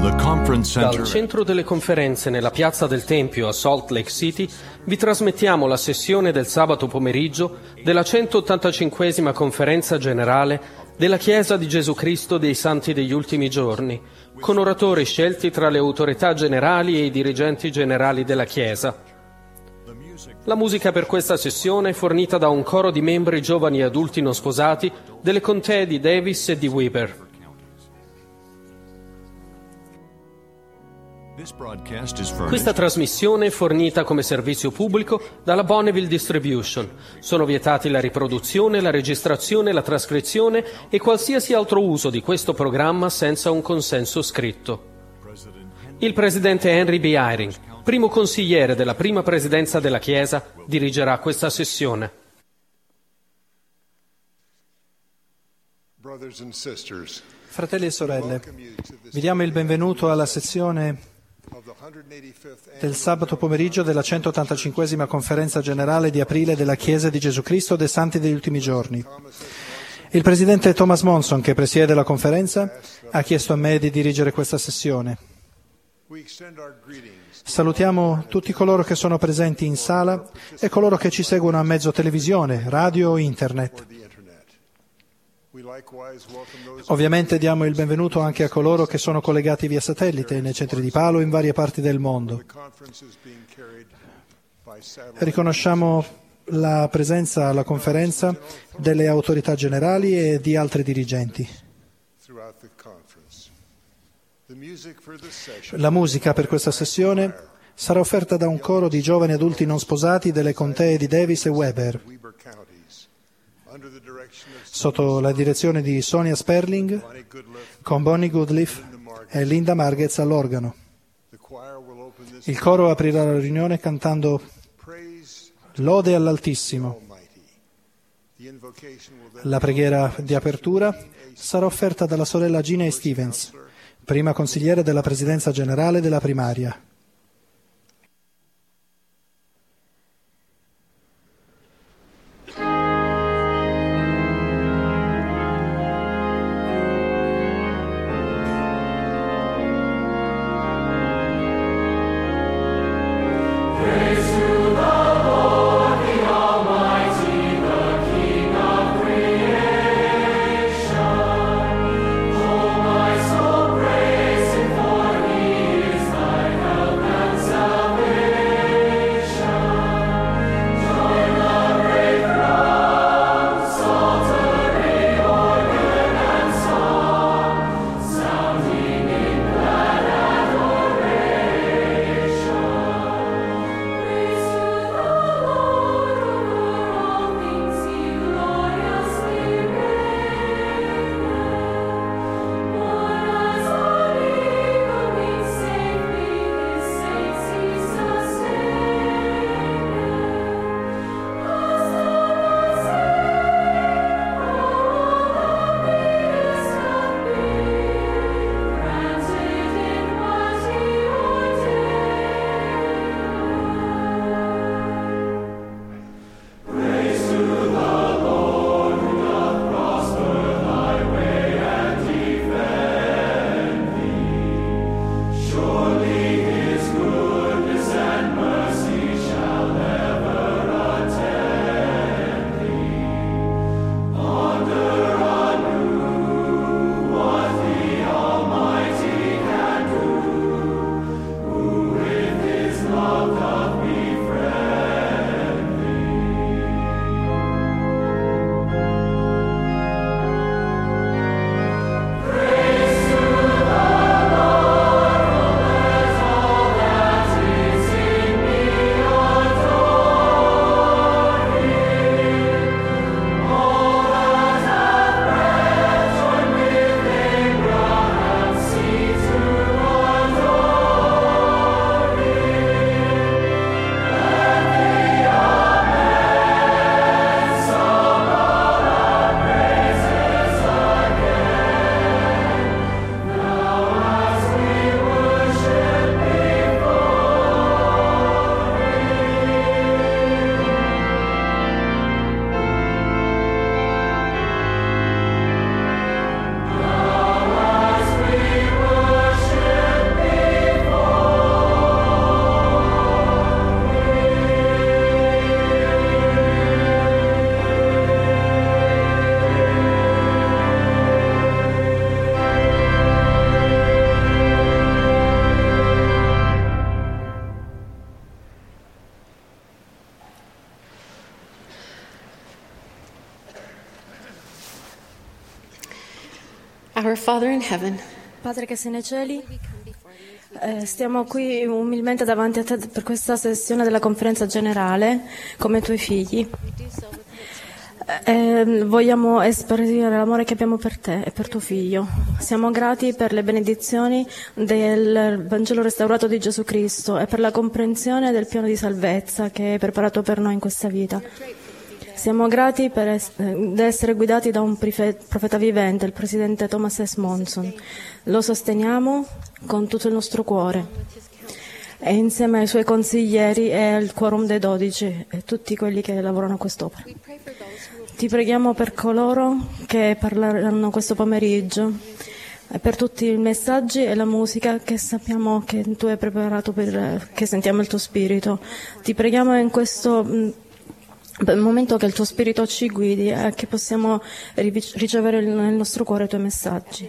Dal centro delle conferenze nella piazza del Tempio a Salt Lake City vi trasmettiamo la sessione del sabato pomeriggio della 185esima conferenza generale della Chiesa di Gesù Cristo dei Santi degli Ultimi Giorni, con oratori scelti tra le autorità generali e i dirigenti generali della Chiesa. La musica per questa sessione è fornita da un coro di membri giovani e adulti non sposati delle contee di Davis e di Weber. Questa trasmissione è fornita come servizio pubblico dalla Bonneville Distribution. Sono vietati la riproduzione, la registrazione, la trascrizione e qualsiasi altro uso di questo programma senza un consenso scritto. Il presidente Henry B. Eyring, primo consigliere della prima presidenza della Chiesa, dirigerà questa sessione. Fratelli e sorelle, vi diamo il benvenuto alla sessione del sabato pomeriggio della 185esima conferenza generale di aprile della Chiesa di Gesù Cristo dei Santi degli Ultimi Giorni. Il presidente Thomas Monson, che presiede la conferenza, ha chiesto a me di dirigere questa sessione. Salutiamo tutti coloro che sono presenti in sala e coloro che ci seguono a mezzo televisione, radio o internet. Ovviamente diamo il benvenuto anche a coloro che sono collegati via satellite nei centri di Palo in varie parti del mondo. Riconosciamo la presenza alla conferenza delle autorità generali e di altri dirigenti. La musica per questa sessione sarà offerta da un coro di giovani adulti non sposati delle contee di Davis e Weber, sotto la direzione di Sonia Sperling, con Bonnie Goodliff e Linda Margetts all'organo. Il coro aprirà la riunione cantando Lode all'Altissimo. La preghiera di apertura sarà offerta dalla sorella Gina E. Stevens, prima consigliere della Presidenza Generale della Primaria. Oh, my soul, praise Him, for He is thy help. Our Father in heaven, Padre che sei nei cieli, stiamo qui umilmente davanti a te per questa sessione della conferenza generale come tuoi figli. Vogliamo esprimere l'amore che abbiamo per te e per tuo figlio. Siamo grati per le benedizioni del Vangelo restaurato di Gesù Cristo e per la comprensione del piano di salvezza che hai preparato per noi in questa vita. Siamo grati per essere guidati da un profeta vivente, il presidente Thomas S. Monson. Lo sosteniamo con tutto il nostro cuore e insieme ai suoi consiglieri e al quorum dei 12 e tutti quelli che lavorano a quest'opera. Ti preghiamo per coloro che parleranno questo pomeriggio e per tutti i messaggi e la musica che sappiamo che tu hai preparato che sentiamo il tuo spirito. Ti preghiamo in questo momento che il tuo spirito ci guidi e che possiamo ricevere nel nostro cuore i tuoi messaggi.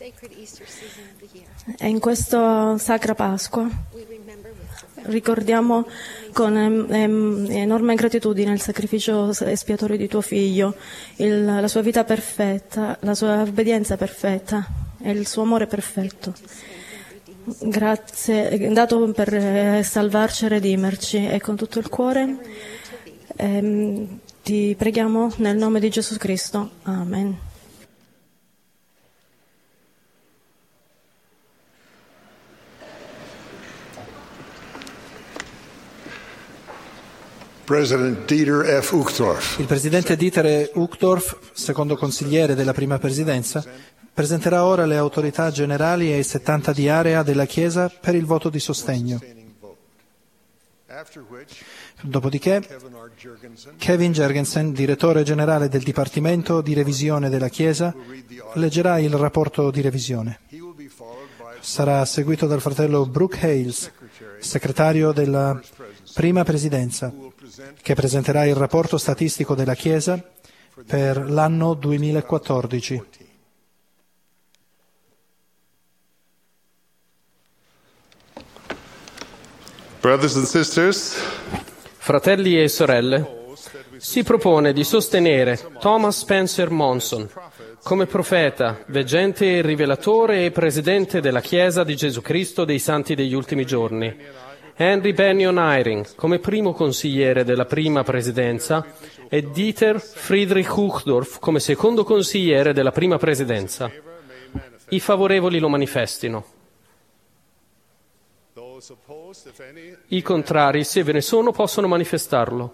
E in questa sacra Pasqua ricordiamo con enorme gratitudine il sacrificio espiatorio di tuo figlio, la sua vita perfetta, la sua obbedienza perfetta e il suo amore perfetto. Grazie, dato per salvarci e redimerci, e con tutto il cuore ti preghiamo nel nome di Gesù Cristo. Amen. President Dieter F. Uchtdorf. Il presidente Dieter Uchtdorf, secondo consigliere della prima presidenza, presenterà ora le autorità generali e i 70 di area della Chiesa per il voto di sostegno. Dopodiché, Kevin Jergensen, direttore generale del Dipartimento di Revisione della Chiesa, leggerà il rapporto di revisione. Sarà seguito dal fratello Brooke Hales, segretario della prima presidenza, che presenterà il rapporto statistico della Chiesa per l'anno 2014. Brothers and sisters, Fratelli e sorelle, si propone di sostenere Thomas Spencer Monson come profeta, veggente e rivelatore e presidente della Chiesa di Gesù Cristo dei Santi degli Ultimi Giorni, Henry Bennion Eyring come primo consigliere della prima presidenza e Dieter Friedrich Uchtdorf come secondo consigliere della prima presidenza. I favorevoli lo manifestino. I contrari, se ve ne sono, possono manifestarlo.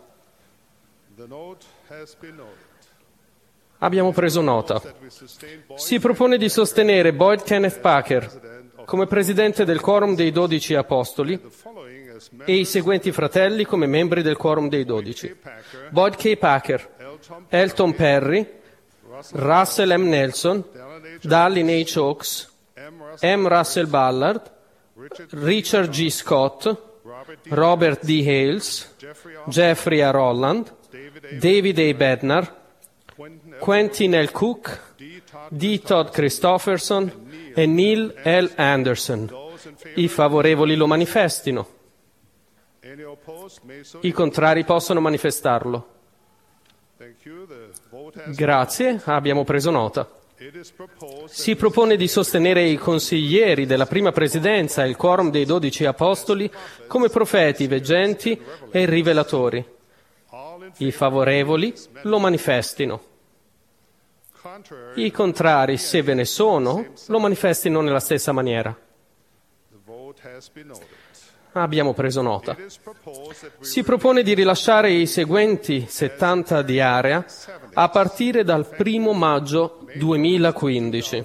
Abbiamo preso nota. Si propone di sostenere Boyd Kenneth Packer come presidente del Quorum dei 12 Apostoli e i seguenti fratelli come membri del Quorum dei 12. Boyd K. Packer, Elton Perry, Russell M. Nelson, Dallin H. Oaks, M. Russell Ballard, Richard G. Scott, Robert D. Hales, Jeffrey R. Holland, David A. Bednar, Quentin L. Cook, D. Todd Christofferson e Neil L. Anderson. I favorevoli lo manifestino. I contrari possono manifestarlo. Grazie, abbiamo preso nota. Si propone di sostenere i consiglieri della prima presidenza e il quorum dei 12 apostoli come profeti, veggenti e rivelatori. I favorevoli lo manifestino. I contrari, se ve ne sono, lo manifestino nella stessa maniera. Abbiamo preso nota. Si propone di rilasciare i seguenti 70 di area a partire dal 1 maggio 2015.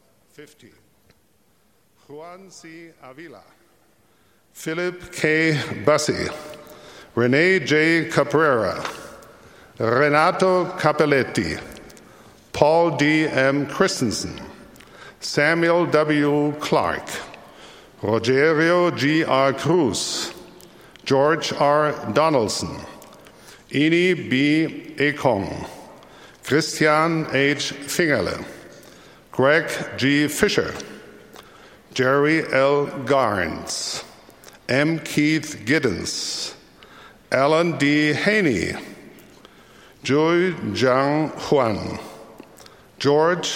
Juan C. Avila, Philip K. Bassi, René J. Caprera, Renato Capelletti, Paul D. M. Christensen, Samuel W. Clark, Rogerio G. R. Cruz, George R. Donaldson, Ini B. Ekong, Christian H. Fingerle, Greg G. Fisher, Jerry L. Garnes, M. Keith Giddens, Alan D. Haney, Joy Jiang Huan, George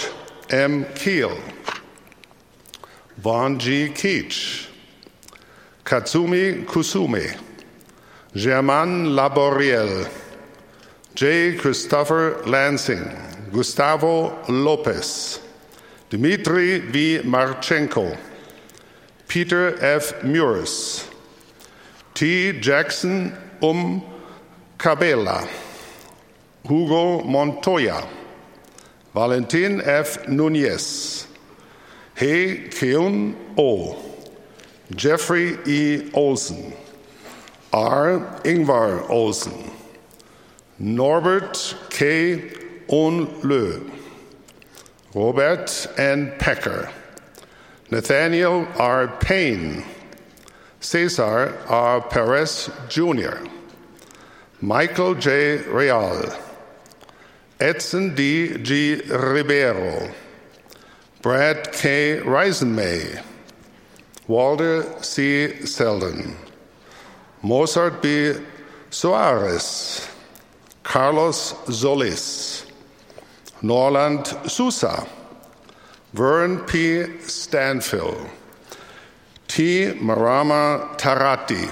M. Keel, Vaughn G. Keach, Katsumi Kusume, Germain Laboriel, J. Christopher Lansing, Gustavo Lopez, Dmitry V. Marchenko, Peter F. Muris, T. Jackson Cabela, Hugo Montoya, Valentin F. Nunez, Hei Keun Oh, Jeffrey E. Olsen, R. Ingvar Olsen, Norbert K. Onlö, Robert N. Pecker, Nathaniel R. Payne, Cesar R. Perez Jr., Michael J. Real, Edson D. G. Ribeiro, Brad K. Reisenmay, Walter C. Selden, Mozart B. Soares, Carlos Solis, Norland Sousa, Vern P. Stanfill, T. Marama Tarati,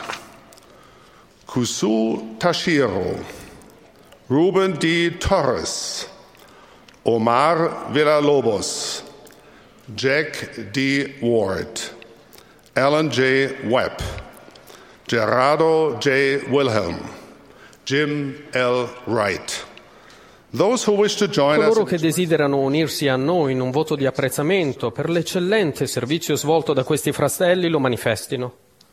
Kusu Tashiro, Ruben D. Torres, Omar Villalobos, Jack D. Ward, Alan J. Webb, Gerardo J. Wilhelm, Jim L. Wright. Those who wish to join Coloro us che desiderano unirsi a noi in un voto di apprezzamento per l'eccellente servizio svolto da questi fratelli lo manifestino.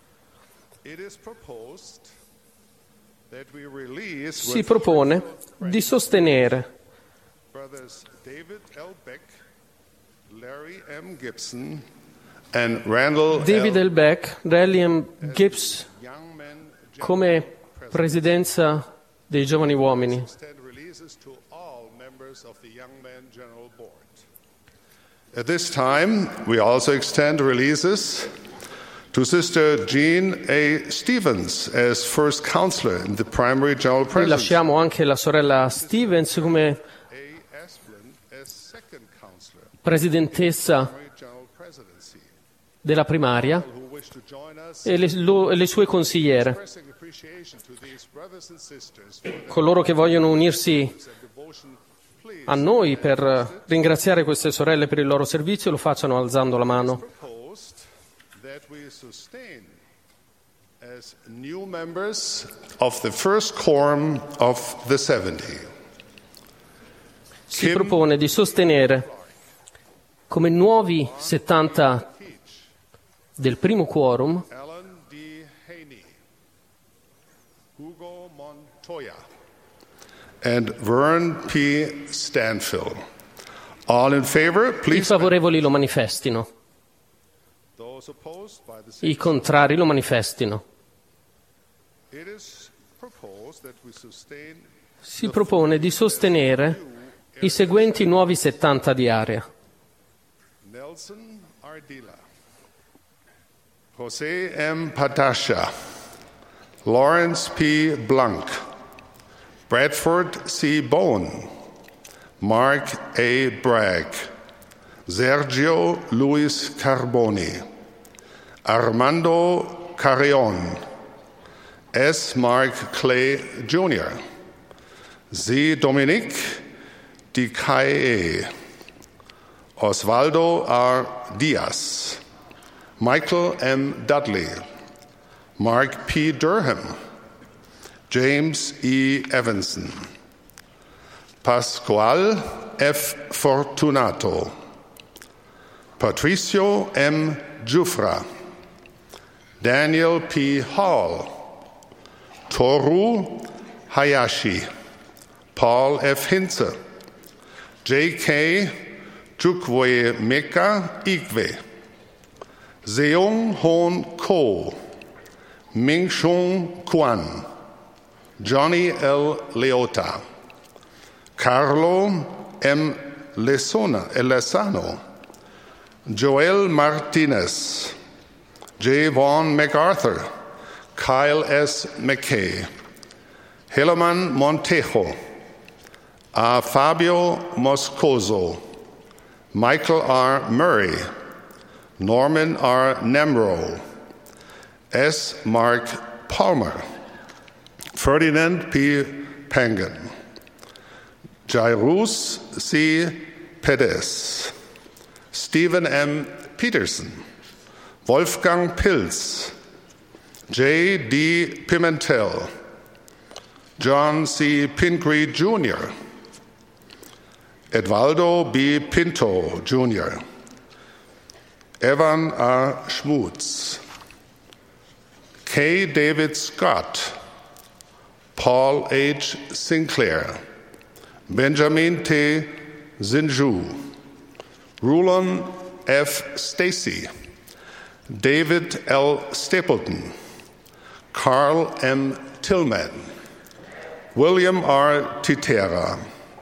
Si propone di sostenere David L. Beck, Raleigh M. Gibbs come presidenza dei giovani uomini. At this time, we also extend releases to Sister Jean A. Stevens as first counselor in the primary general presidency. Lasciamo anche la sorella Stevens come presidentessa della primaria e le sue consigliere. Coloro che vogliono unirsi a noi per ringraziare queste sorelle per il loro servizio lo facciano alzando la mano. As new members of the first quorum of the 70. Si propone di sostenere come nuovi 70 del primo quorum Alan D. Haney, Hugo Montoya, and Vern P. Stanfill. All in favor, I please. favorevoli lo manifestino, Those opposed by the i contrari lo manifestino. It is proposed that we sustain Si propone di sostenere i seguenti nuovi 70 di area: Nelson Ardila, Jose M. Patascia, Lawrence P. Blanc, Bradford C. Bone, Mark A. Bragg, Sergio Luis Carboni, Armando Carrion, S. Mark Clay Jr., Z. Dominique Di Cae, Osvaldo R. Diaz, Michael M. Dudley, Mark P. Durham, James E. Evanson, Pascual F. Fortunato, Patricio M. Giuffra, Daniel P. Hall, Toru Hayashi, Paul F. Hinze, J.K. Chukwe Meka Igwe, Seung Hoon Ko, Ming Shung Kwan, Johnny L. Leota, Carlo M. Lesano, Joel Martinez, J. Vaughn MacArthur, Kyle S. McKay, Helaman Montejo, A. Fabio Moscoso, Michael R. Murray, Norman R. Nemro, S. Mark Palmer, Ferdinand P. Pangan, Jairus C. Perez, Stephen M. Peterson, Wolfgang Pilz, J. D. Pimentel, John C. Pingree Jr., Edvaldo B. Pinto Jr., Evan R. Schmutz, K. David Scott, Paul H. Sinclair, Benjamin T. Zinju, Rulon F. Stacy, David L. Stapleton, Carl M. Tillman, William R. Titera,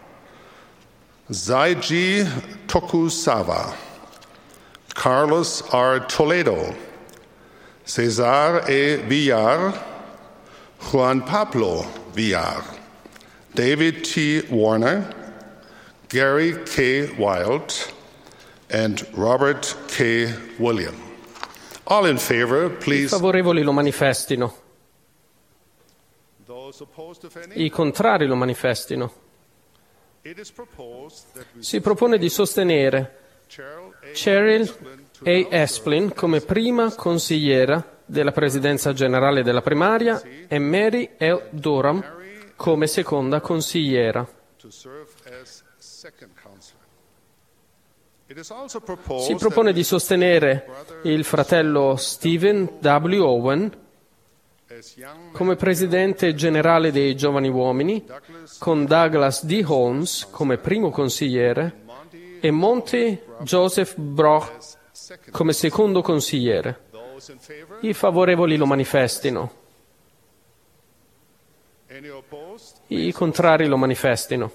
Zaiji Tokusawa, Carlos R. Toledo, Cesar E. Villar, Juan Pablo Villar, David T. Warner, Gary K. Wild, and Robert K. William. All in favor, I please. favorevoli lo manifestino. Those opposed, if any. I contrari lo manifestino. It is proposed that we Si propone di sostenere Cheryl A. Esplin come prima consigliera della Presidenza Generale della Primaria e Mary L. Durham come seconda consigliera. to serve as second counselor. It is also proposed Si propone di sostenere il fratello Stephen W. Owen that as young come Presidente Generale dei Giovani Uomini, con Douglas D. Holmes come primo consigliere e Monty Joseph Brock come secondo consigliere. those in favor, I favorevoli lo manifestino. any opposed? I contrari lo manifestino.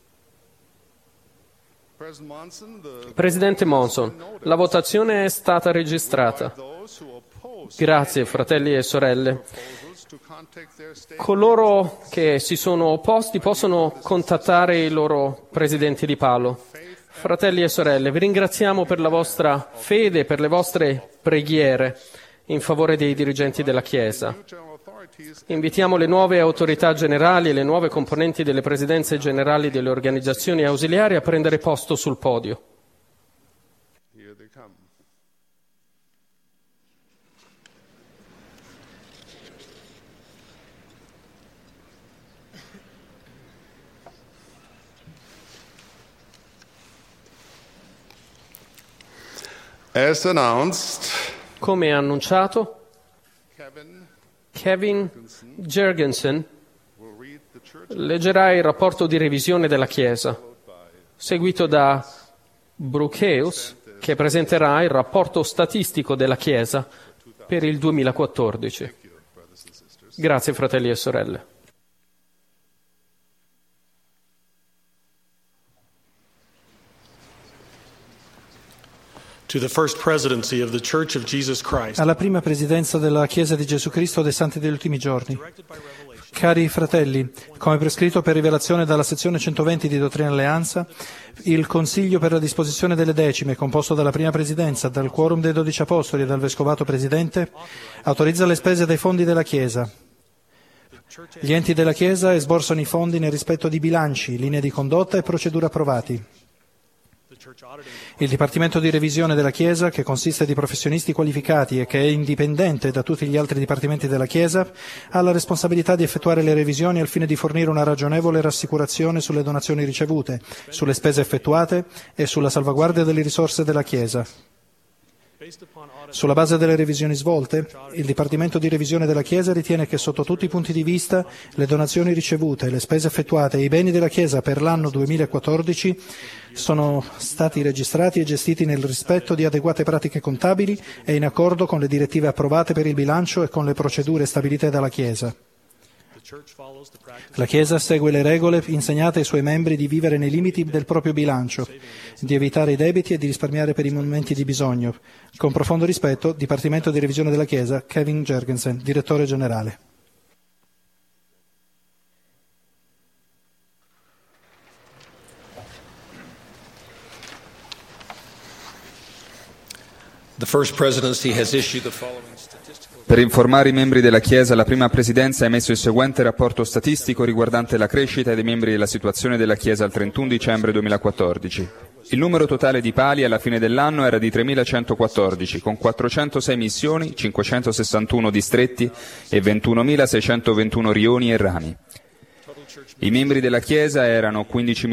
President Monson, the Presidente Monson, la votazione è stata registrata. those who oppose Grazie, fratelli e sorelle. proposals to contact their state. Coloro che si sono opposti possono contattare i loro presidenti di palo. Fratelli e sorelle, vi ringraziamo per la vostra fede, per le vostre preghiere in favore dei dirigenti della Chiesa. General authorities Invitiamo le nuove autorità generali e le nuove componenti delle presidenze generali delle organizzazioni ausiliari a prendere posto sul podio. here they come. As announced, Come annunciato, Kevin Kevin Jurgensen will read the church leggerà il rapporto di revisione della Chiesa, seguito da Brucheus, che presenterà il rapporto statistico della Chiesa per il 2014. Grazie, fratelli e sorelle. To the first presidency of the Church of Jesus Christ, Alla prima presidenza della Chiesa di Gesù Cristo dei Santi degli Ultimi Giorni. Cari fratelli, come prescritto per rivelazione dalla sezione 120 di Dottrina e Alleanza, il Consiglio per la disposizione delle decime, composto dalla prima presidenza, dal quorum dei 12 apostoli e dal vescovato presidente, autorizza le spese dei fondi della Chiesa. Gli enti della Chiesa esborsano i fondi nel rispetto di bilanci, linee di condotta e procedure approvati. Il Dipartimento di Revisione della Chiesa, che consiste di professionisti qualificati e che è indipendente da tutti gli altri dipartimenti della Chiesa, ha la responsabilità di effettuare le revisioni al fine di fornire una ragionevole rassicurazione sulle donazioni ricevute, sulle spese effettuate e sulla salvaguardia delle risorse della Chiesa. Sulla base delle revisioni svolte, il Dipartimento di Revisione della Chiesa ritiene che sotto tutti i punti di vista le donazioni ricevute, le spese effettuate e i beni della Chiesa per l'anno 2014 sono stati registrati e gestiti nel rispetto di adeguate pratiche contabili e in accordo con le direttive approvate per il bilancio e con le procedure stabilite dalla Chiesa. La Chiesa segue le regole insegnate ai suoi membri di vivere nei limiti del proprio bilancio, di evitare i debiti e di risparmiare per i momenti di bisogno. Con profondo rispetto, Dipartimento di Revisione della Chiesa, Kevin Jurgensen, Direttore Generale. The First Presidency has issued the following statistical. Per informare i membri della Chiesa, la prima Presidenza ha emesso il seguente rapporto statistico riguardante la crescita dei membri della situazione della Chiesa al 31 dicembre 2014. Il numero totale di pali alla fine dell'anno era di 3.114, con 406 missioni, 561 distretti e 21.621 rioni e rami. I membri della Chiesa erano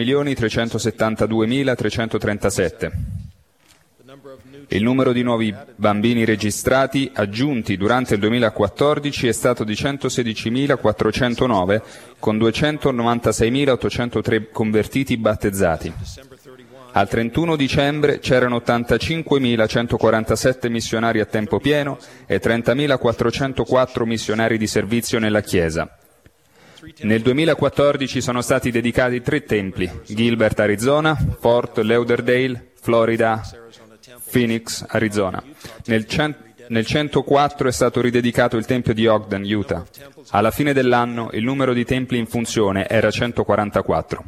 15.372.337. Il numero di nuovi bambini registrati aggiunti durante il 2014 è stato di 116.409, con 296.803 convertiti battezzati. Al 31 dicembre c'erano 85.147 missionari a tempo pieno e 30.404 missionari di servizio nella Chiesa. Nel 2014 sono stati dedicati 3 templi: Gilbert, Arizona; Fort Lauderdale, Florida; Phoenix, Arizona. Nel 104 è stato ridedicato il tempio di Ogden, Utah. Alla fine dell'anno il numero di templi in funzione era 144.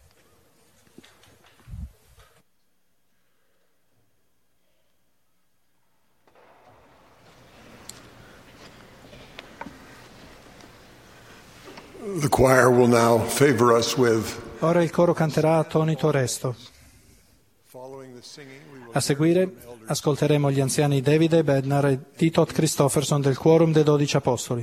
The choir will now favor us with. Ora il coro canterà attonito resto. A seguire ascolteremo gli anziani Davide Bednar e Titot Christofferson del Quorum dei 12 Apostoli.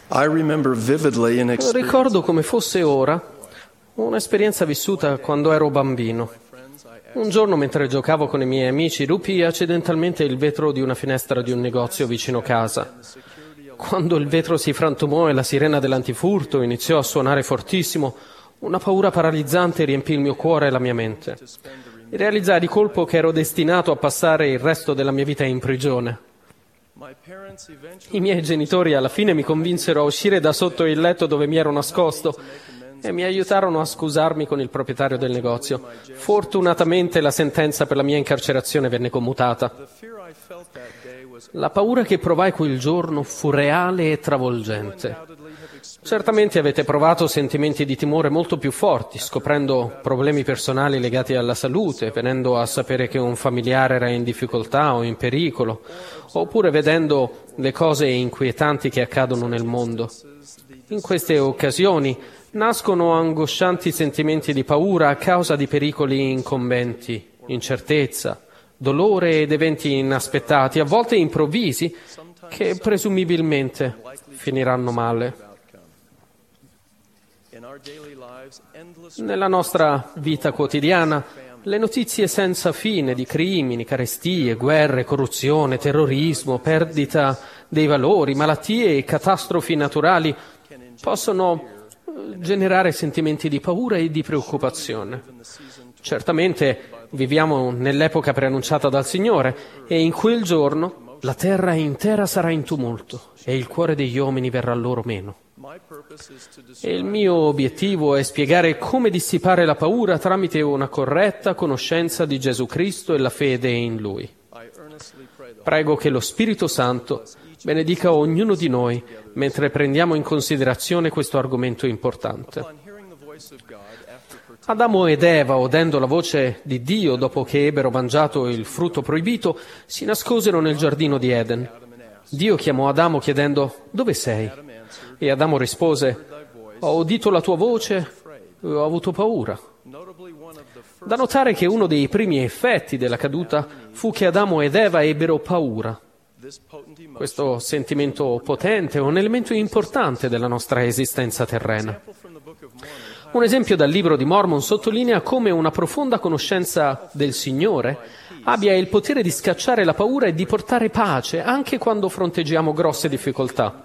I remember vividly an experience. Ricordo come fosse ora un'esperienza vissuta quando ero bambino. Un giorno, mentre giocavo con i miei amici, rupii accidentalmente il vetro di una finestra di un negozio vicino casa. Quando il vetro si frantumò e la sirena dell'antifurto iniziò a suonare fortissimo, una paura paralizzante riempì il mio cuore e la mia mente. Realizzai di colpo che ero destinato a passare il resto della mia vita in prigione. I miei genitori alla fine mi convinsero a uscire da sotto il letto dove mi ero nascosto e mi aiutarono a scusarmi con il proprietario del negozio. Fortunatamente la sentenza per la mia incarcerazione venne commutata. La paura che provai quel giorno fu reale e travolgente. Certamente avete provato sentimenti di timore molto più forti, scoprendo problemi personali legati alla salute, venendo a sapere che un familiare era in difficoltà o in pericolo, oppure vedendo le cose inquietanti che accadono nel mondo. In queste occasioni nascono angoscianti sentimenti di paura a causa di pericoli incombenti, incertezza, dolore ed eventi inaspettati, a volte improvvisi, che presumibilmente finiranno male. Nella nostra vita quotidiana, le notizie senza fine di crimini, carestie, guerre, corruzione, terrorismo, perdita dei valori, malattie e catastrofi naturali possono generare sentimenti di paura e di preoccupazione. Certamente viviamo nell'epoca preannunciata dal Signore e in quel giorno la terra intera sarà in tumulto e il cuore degli uomini verrà loro meno. E il mio obiettivo è spiegare come dissipare la paura tramite una corretta conoscenza di Gesù Cristo e la fede in Lui. Prego che lo Spirito Santo benedica ognuno di noi mentre prendiamo in considerazione questo argomento importante. Adamo ed Eva, udendo la voce di Dio dopo che ebbero mangiato il frutto proibito, si nascosero nel giardino di Eden. Dio chiamò Adamo chiedendo: «Dove sei?» E Adamo rispose: «Ho udito la tua voce e ho avuto paura». Da notare che uno dei primi effetti della caduta fu che Adamo ed Eva ebbero paura. Questo sentimento potente è un elemento importante della nostra esistenza terrena. Un esempio dal libro di Mormon sottolinea come una profonda conoscenza del Signore abbia il potere di scacciare la paura e di portare pace anche quando fronteggiamo grosse difficoltà.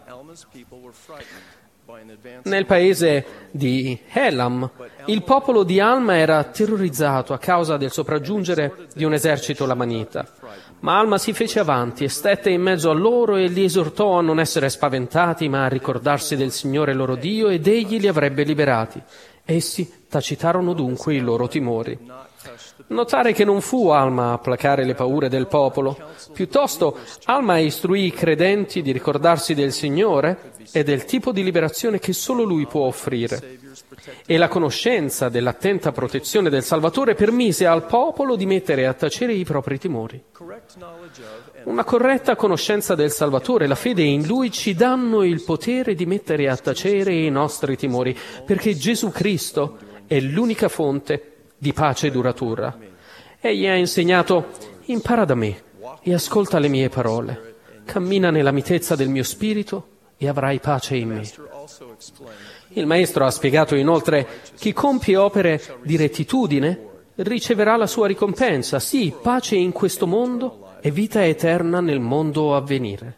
Nel paese di Elam, il popolo di Alma era terrorizzato a causa del sopraggiungere di un esercito lamanita. Ma Alma si fece avanti e stette in mezzo a loro e li esortò a non essere spaventati, ma a ricordarsi del Signore loro Dio, ed egli li avrebbe liberati. Essi tacitarono dunque i loro timori. Notare che non fu Alma a placare le paure del popolo, piuttosto Alma istruì i credenti di ricordarsi del Signore e del tipo di liberazione che solo Lui può offrire. E la conoscenza dell'attenta protezione del Salvatore permise al popolo di mettere a tacere i propri timori. Una corretta conoscenza del Salvatore e la fede in Lui ci danno il potere di mettere a tacere i nostri timori, perché Gesù Cristo è l'unica fonte di pace duratura. Egli ha insegnato: impara da me e ascolta le mie parole, cammina nella mitezza del mio spirito e avrai pace in me. Il Maestro ha spiegato inoltre: chi compie opere di rettitudine riceverà la sua ricompensa, sì, pace in questo mondo e vita eterna nel mondo a venire.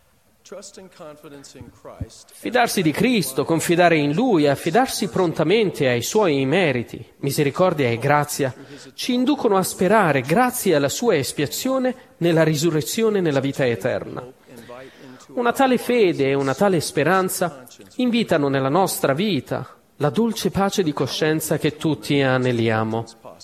Fidarsi di Cristo, confidare in Lui e affidarsi prontamente ai Suoi meriti, misericordia e grazia ci inducono a sperare, grazie alla Sua espiazione, nella risurrezione e nella vita eterna. Una tale fede e una tale speranza invitano nella nostra vita la dolce pace di coscienza che tutti aneliamo.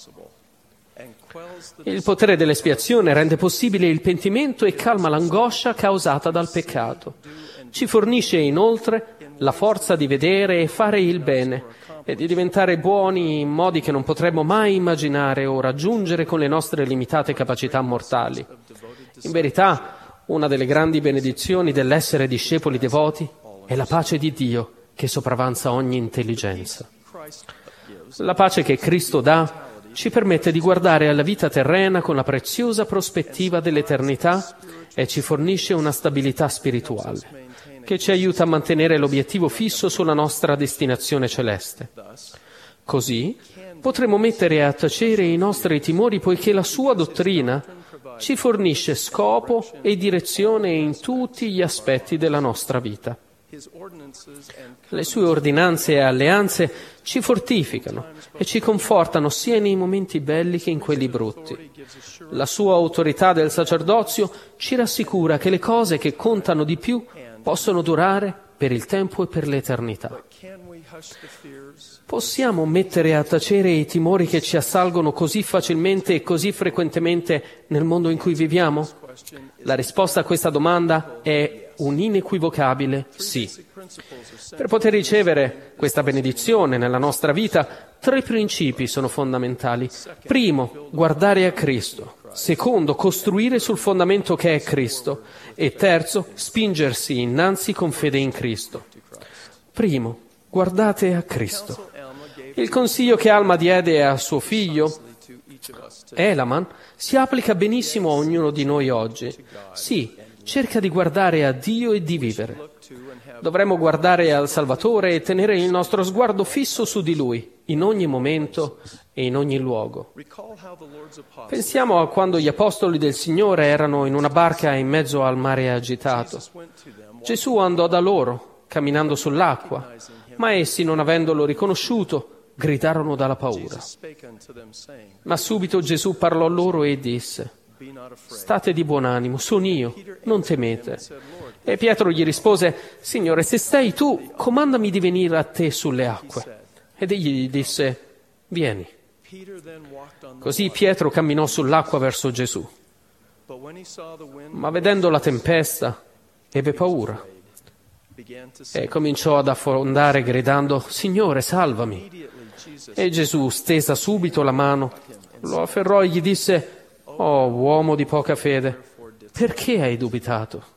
Il potere dell'espiazione rende possibile il pentimento e calma l'angoscia causata dal peccato. Ci fornisce inoltre la forza di vedere e fare il bene e di diventare buoni in modi che non potremmo mai immaginare o raggiungere con le nostre limitate capacità mortali. In verità, una delle grandi benedizioni dell'essere discepoli devoti è la pace di Dio che sopravanza ogni intelligenza. La pace che Cristo dà ci permette di guardare alla vita terrena con la preziosa prospettiva dell'eternità e ci fornisce una stabilità spirituale. che ci aiuta a mantenere l'obiettivo fisso sulla nostra destinazione celeste. Così potremo mettere a tacere i nostri timori, poiché la sua dottrina ci fornisce scopo e direzione in tutti gli aspetti della nostra vita. Le sue ordinanze e alleanze ci fortificano e ci confortano sia nei momenti belli che in quelli brutti. La sua autorità del sacerdozio ci rassicura che le cose che contano di più possono durare per il tempo e per l'eternità. Possiamo mettere a tacere i timori che ci assalgono così facilmente e così frequentemente nel mondo in cui viviamo? La risposta a questa domanda è un inequivocabile sì. Per poter ricevere questa benedizione nella nostra vita, 3 principi sono fondamentali. Primo, guardare a Cristo. Secondo, costruire sul fondamento che è Cristo. E terzo, spingersi innanzi con fede in Cristo. Primo, guardate a Cristo. Il consiglio che Alma diede a suo figlio, Elaman, si applica benissimo a ognuno di noi oggi. Sì, cerca di guardare a Dio e di vivere. Dovremmo guardare al Salvatore e tenere il nostro sguardo fisso su di Lui, in ogni momento e in ogni luogo. Pensiamo a quando gli apostoli del Signore erano in una barca in mezzo al mare agitato. Gesù andò da loro, camminando sull'acqua, ma essi, non avendolo riconosciuto, gridarono dalla paura. Ma subito Gesù parlò loro e disse: «State di buon animo, sono io, non temete». E Pietro gli rispose: «Signore, se sei tu, comandami di venire a te sulle acque». Ed egli gli disse: «Vieni». Così Pietro camminò sull'acqua verso Gesù. Ma vedendo la tempesta, ebbe paura e cominciò ad affondare gridando: «Signore, salvami». E Gesù, stesa subito la mano, lo afferrò e gli disse: «Oh, uomo di poca fede, perché hai dubitato?»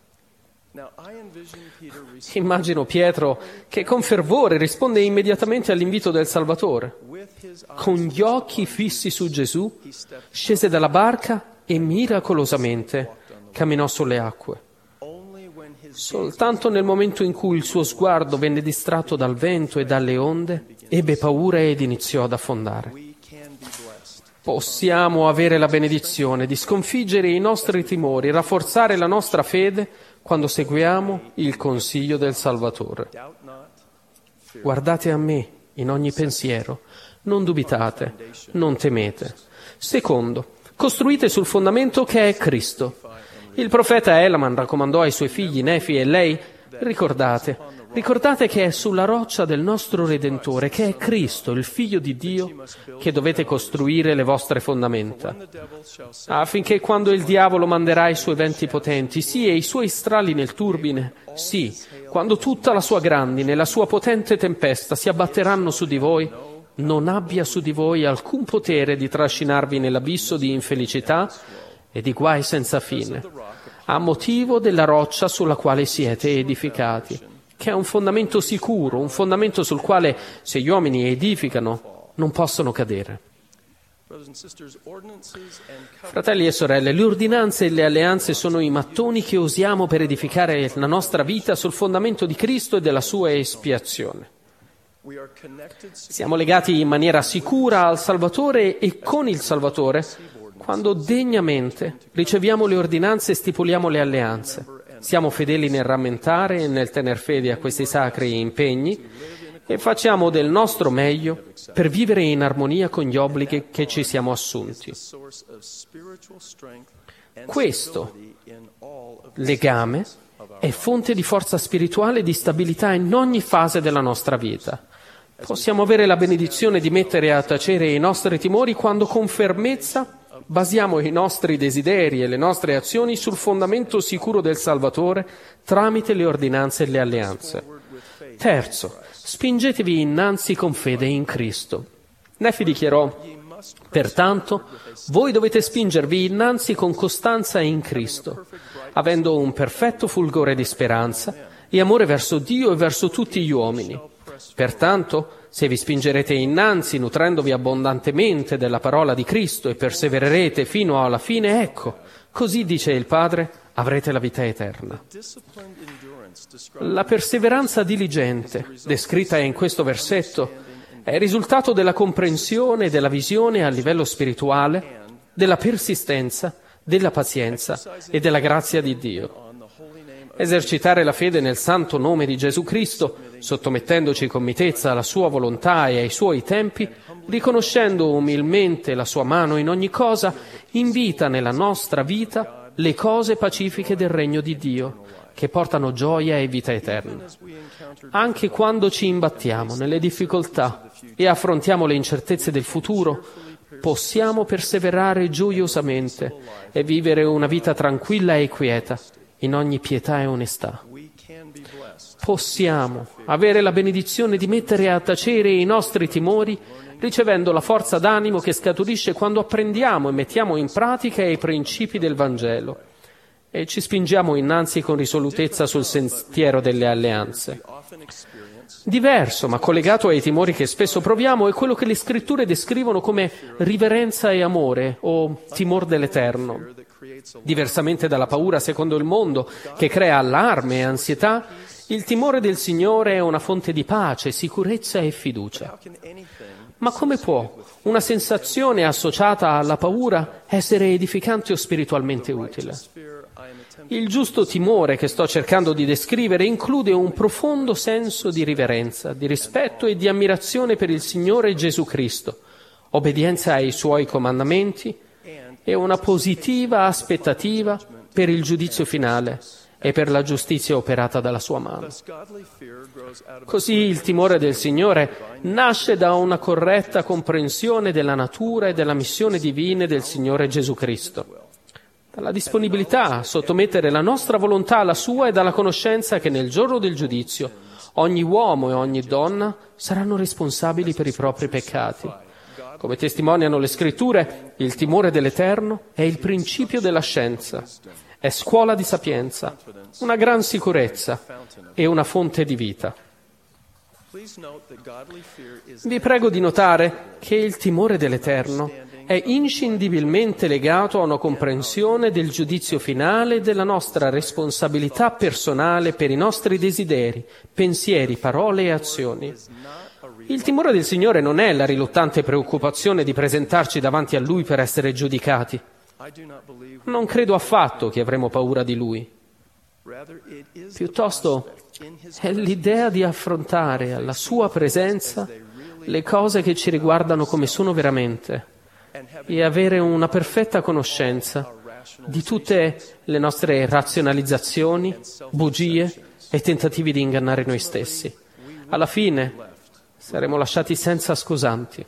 Immagino Pietro che con fervore risponde immediatamente all'invito del Salvatore. Con gli occhi fissi su Gesù, scese dalla barca e miracolosamente camminò sulle acque. Soltanto nel momento in cui il suo sguardo venne distratto dal vento e dalle onde, ebbe paura ed iniziò ad affondare. Possiamo avere la benedizione di sconfiggere i nostri timori, rafforzare la nostra fede quando seguiamo il consiglio del Salvatore. Guardate a me in ogni pensiero, non dubitate, non temete. Secondo, costruite sul fondamento che è Cristo. Il profeta Elaman raccomandò ai suoi figli Nefi e lei: ricordate che è sulla roccia del nostro Redentore, che è Cristo, il Figlio di Dio, che dovete costruire le vostre fondamenta, affinché quando il diavolo manderà i suoi venti potenti, sì, e i suoi strali nel turbine, sì, quando tutta la sua grandine e la sua potente tempesta si abbatteranno su di voi, non abbia su di voi alcun potere di trascinarvi nell'abisso di infelicità e di guai senza fine, a motivo della roccia sulla quale siete edificati, che è un fondamento sicuro, un fondamento sul quale, se gli uomini edificano, non possono cadere. Fratelli e sorelle, le ordinanze e le alleanze sono i mattoni che usiamo per edificare la nostra vita sul fondamento di Cristo e della sua espiazione. Siamo legati in maniera sicura al Salvatore e con il Salvatore quando degnamente riceviamo le ordinanze e stipuliamo le alleanze. Siamo fedeli nel rammentare e nel tener fede a questi sacri impegni e facciamo del nostro meglio per vivere in armonia con gli obblighi che ci siamo assunti. Questo legame è fonte di forza spirituale e di stabilità in ogni fase della nostra vita. Possiamo avere la benedizione di mettere a tacere i nostri timori quando con fermezza basiamo i nostri desideri e le nostre azioni sul fondamento sicuro del Salvatore tramite le ordinanze e le alleanze. Terzo, spingetevi innanzi con fede in Cristo. Nefi dichiarò: pertanto, voi dovete spingervi innanzi con costanza in Cristo, avendo un perfetto fulgore di speranza e amore verso Dio e verso tutti gli uomini. Pertanto, se vi spingerete innanzi nutrendovi abbondantemente della parola di Cristo e persevererete fino alla fine, ecco, così dice il Padre, avrete la vita eterna. La perseveranza diligente, descritta in questo versetto, è il risultato della comprensione e della visione a livello spirituale, della persistenza, della pazienza e della grazia di Dio. Esercitare la fede nel santo nome di Gesù Cristo, sottomettendoci con mitezza alla sua volontà e ai suoi tempi, riconoscendo umilmente la sua mano in ogni cosa, invita nella nostra vita le cose pacifiche del regno di Dio, che portano gioia e vita eterna. Anche quando ci imbattiamo nelle difficoltà e affrontiamo le incertezze del futuro, possiamo perseverare gioiosamente e vivere una vita tranquilla e quieta, in ogni pietà e onestà. Possiamo avere la benedizione di mettere a tacere i nostri timori, ricevendo la forza d'animo che scaturisce quando apprendiamo e mettiamo in pratica i principi del Vangelo e ci spingiamo innanzi con risolutezza sul sentiero delle alleanze. Diverso, ma collegato ai timori che spesso proviamo, è quello che le Scritture descrivono come riverenza e amore o timor dell'Eterno. Diversamente dalla paura secondo il mondo, che crea allarme e ansietà, il timore del Signore è una fonte di pace, sicurezza e fiducia. Ma come può una sensazione associata alla paura essere edificante o spiritualmente utile? Il giusto timore che sto cercando di descrivere include un profondo senso di riverenza, di rispetto e di ammirazione per il Signore Gesù Cristo, obbedienza ai Suoi comandamenti e una positiva aspettativa per il giudizio finale e per la giustizia operata dalla sua mano. Così il timore del Signore nasce da una corretta comprensione della natura e della missione divina del Signore Gesù Cristo, dalla disponibilità a sottomettere la nostra volontà alla sua e dalla conoscenza che nel giorno del giudizio ogni uomo e ogni donna saranno responsabili per i propri peccati. Come testimoniano le Scritture, il timore dell'Eterno è il principio della scienza, è scuola di sapienza, una gran sicurezza e una fonte di vita. Vi prego di notare che il timore dell'Eterno è inscindibilmente legato a una comprensione del giudizio finale e della nostra responsabilità personale per i nostri desideri, pensieri, parole e azioni. Il timore del Signore non è la riluttante preoccupazione di presentarci davanti a Lui per essere giudicati. Non credo affatto che avremo paura di Lui. Piuttosto è l'idea di affrontare alla Sua presenza le cose che ci riguardano come sono veramente e avere una perfetta conoscenza di tutte le nostre razionalizzazioni, bugie e tentativi di ingannare noi stessi. Alla fine saremo lasciati senza scusanti.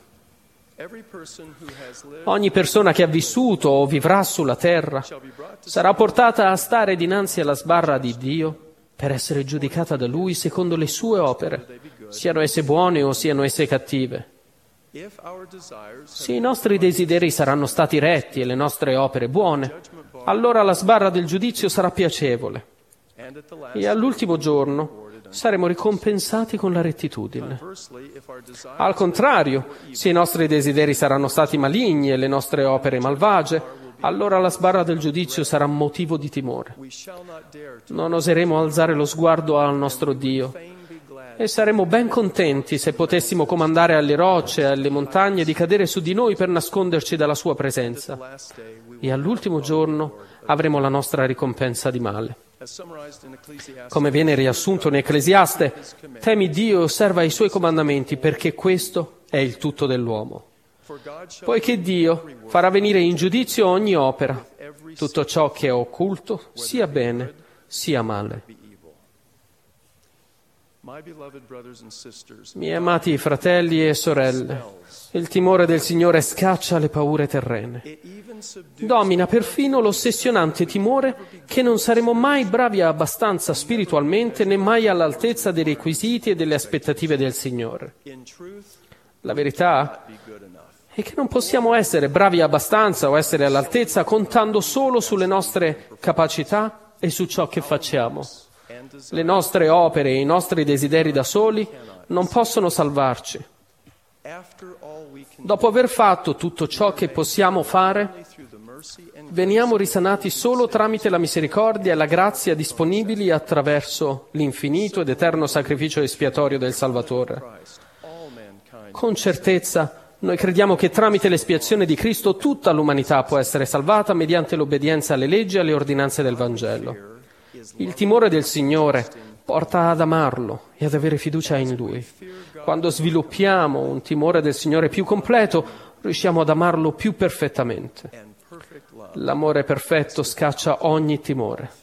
Ogni persona che ha vissuto o vivrà sulla terra sarà portata a stare dinanzi alla sbarra di Dio per essere giudicata da Lui secondo le sue opere, siano esse buone o siano esse cattive. Se i nostri desideri saranno stati retti e le nostre opere buone, allora la sbarra del giudizio sarà piacevole e all'ultimo giorno saremo ricompensati con la rettitudine. Al contrario, se i nostri desideri saranno stati maligni e le nostre opere malvagie, allora la sbarra del giudizio sarà motivo di timore. Non oseremo alzare lo sguardo al nostro Dio e saremo ben contenti se potessimo comandare alle rocce e alle montagne di cadere su di noi per nasconderci dalla sua presenza. E all'ultimo giorno avremo la nostra ricompensa di male. Come viene riassunto in Ecclesiaste, temi Dio e osserva i suoi comandamenti perché questo è il tutto dell'uomo. Poiché Dio farà venire in giudizio ogni opera, tutto ciò che è occulto, sia bene, sia male. Miei amati fratelli e sorelle, il timore del Signore scaccia le paure terrene. Domina perfino l'ossessionante timore che non saremo mai bravi abbastanza spiritualmente né mai all'altezza dei requisiti e delle aspettative del Signore. La verità è che non possiamo essere bravi abbastanza o essere all'altezza contando solo sulle nostre capacità e su ciò che facciamo. Le nostre opere e i nostri desideri da soli non possono salvarci. Dopo aver fatto tutto ciò che possiamo fare, Veniamo risanati solo tramite la misericordia e la grazia disponibili attraverso l'infinito ed eterno sacrificio espiatorio del Salvatore. Con certezza, noi crediamo che tramite l'espiazione di Cristo tutta l'umanità può essere salvata mediante l'obbedienza alle leggi e alle ordinanze del Vangelo. Il timore del Signore porta ad amarlo e ad avere fiducia in Lui. Quando sviluppiamo un timore del Signore più completo, riusciamo ad amarlo più perfettamente. L'amore perfetto scaccia ogni timore.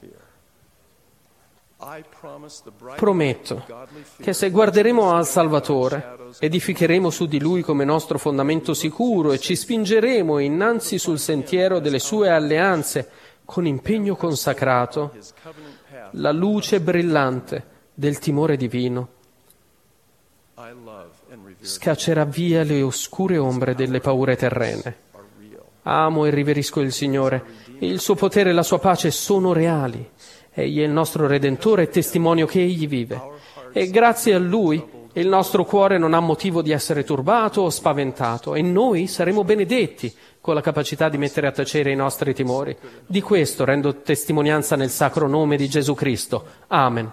Prometto che se guarderemo al Salvatore, edificheremo su di Lui come nostro fondamento sicuro e ci spingeremo innanzi sul sentiero delle sue alleanze con impegno consacrato, la luce brillante del timore divino scaccerà via le oscure ombre delle paure terrene. Amo e riverisco il Signore, il suo potere e la sua pace sono reali. Egli è il nostro Redentore e testimonio che Egli vive. E grazie a Lui il nostro cuore non ha motivo di essere turbato o spaventato e noi saremo benedetti con la capacità di mettere a tacere i nostri timori. Di questo rendo testimonianza nel sacro nome di Gesù Cristo. Amen.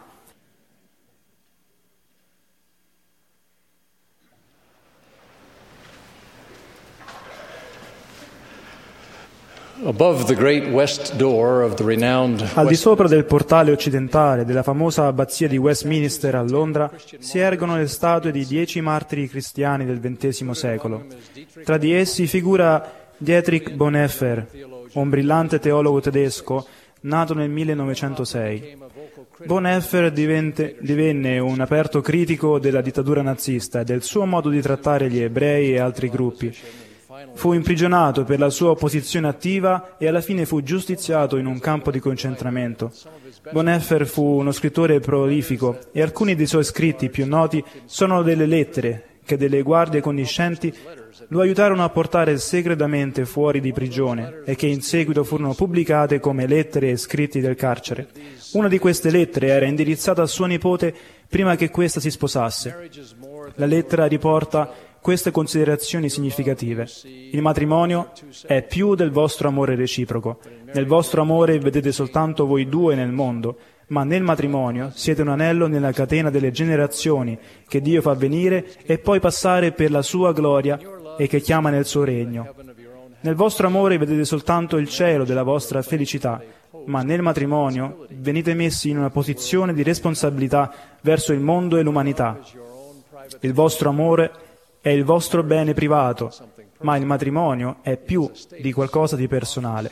Al di sopra del portale occidentale della famosa abbazia di Westminster a Londra si ergono le statue di 10 martiri cristiani del XX secolo. Tra di essi figura Dietrich Bonhoeffer, un brillante teologo tedesco nato nel 1906. Bonhoeffer divenne un aperto critico della dittatura nazista e del suo modo di trattare gli ebrei e altri gruppi. Fu imprigionato per la sua opposizione attiva e alla fine fu giustiziato in un campo di concentramento. Bonhoeffer fu uno scrittore prolifico e alcuni dei suoi scritti più noti sono delle lettere che delle guardie conniscenti lo aiutarono a portare segretamente fuori di prigione e che in seguito furono pubblicate come lettere e scritti del carcere. Una di queste lettere era indirizzata a sua nipote prima che questa si sposasse. La lettera riporta queste considerazioni significative. Il matrimonio è più del vostro amore reciproco. Nel vostro amore vedete soltanto voi due nel mondo, ma nel matrimonio siete un anello nella catena delle generazioni che Dio fa venire e poi passare per la sua gloria e che chiama nel suo regno. Nel vostro amore vedete soltanto il cielo della vostra felicità, ma nel matrimonio venite messi in una posizione di responsabilità verso il mondo e l'umanità. Il vostro amore è il vostro bene privato, ma il matrimonio è più di qualcosa di personale.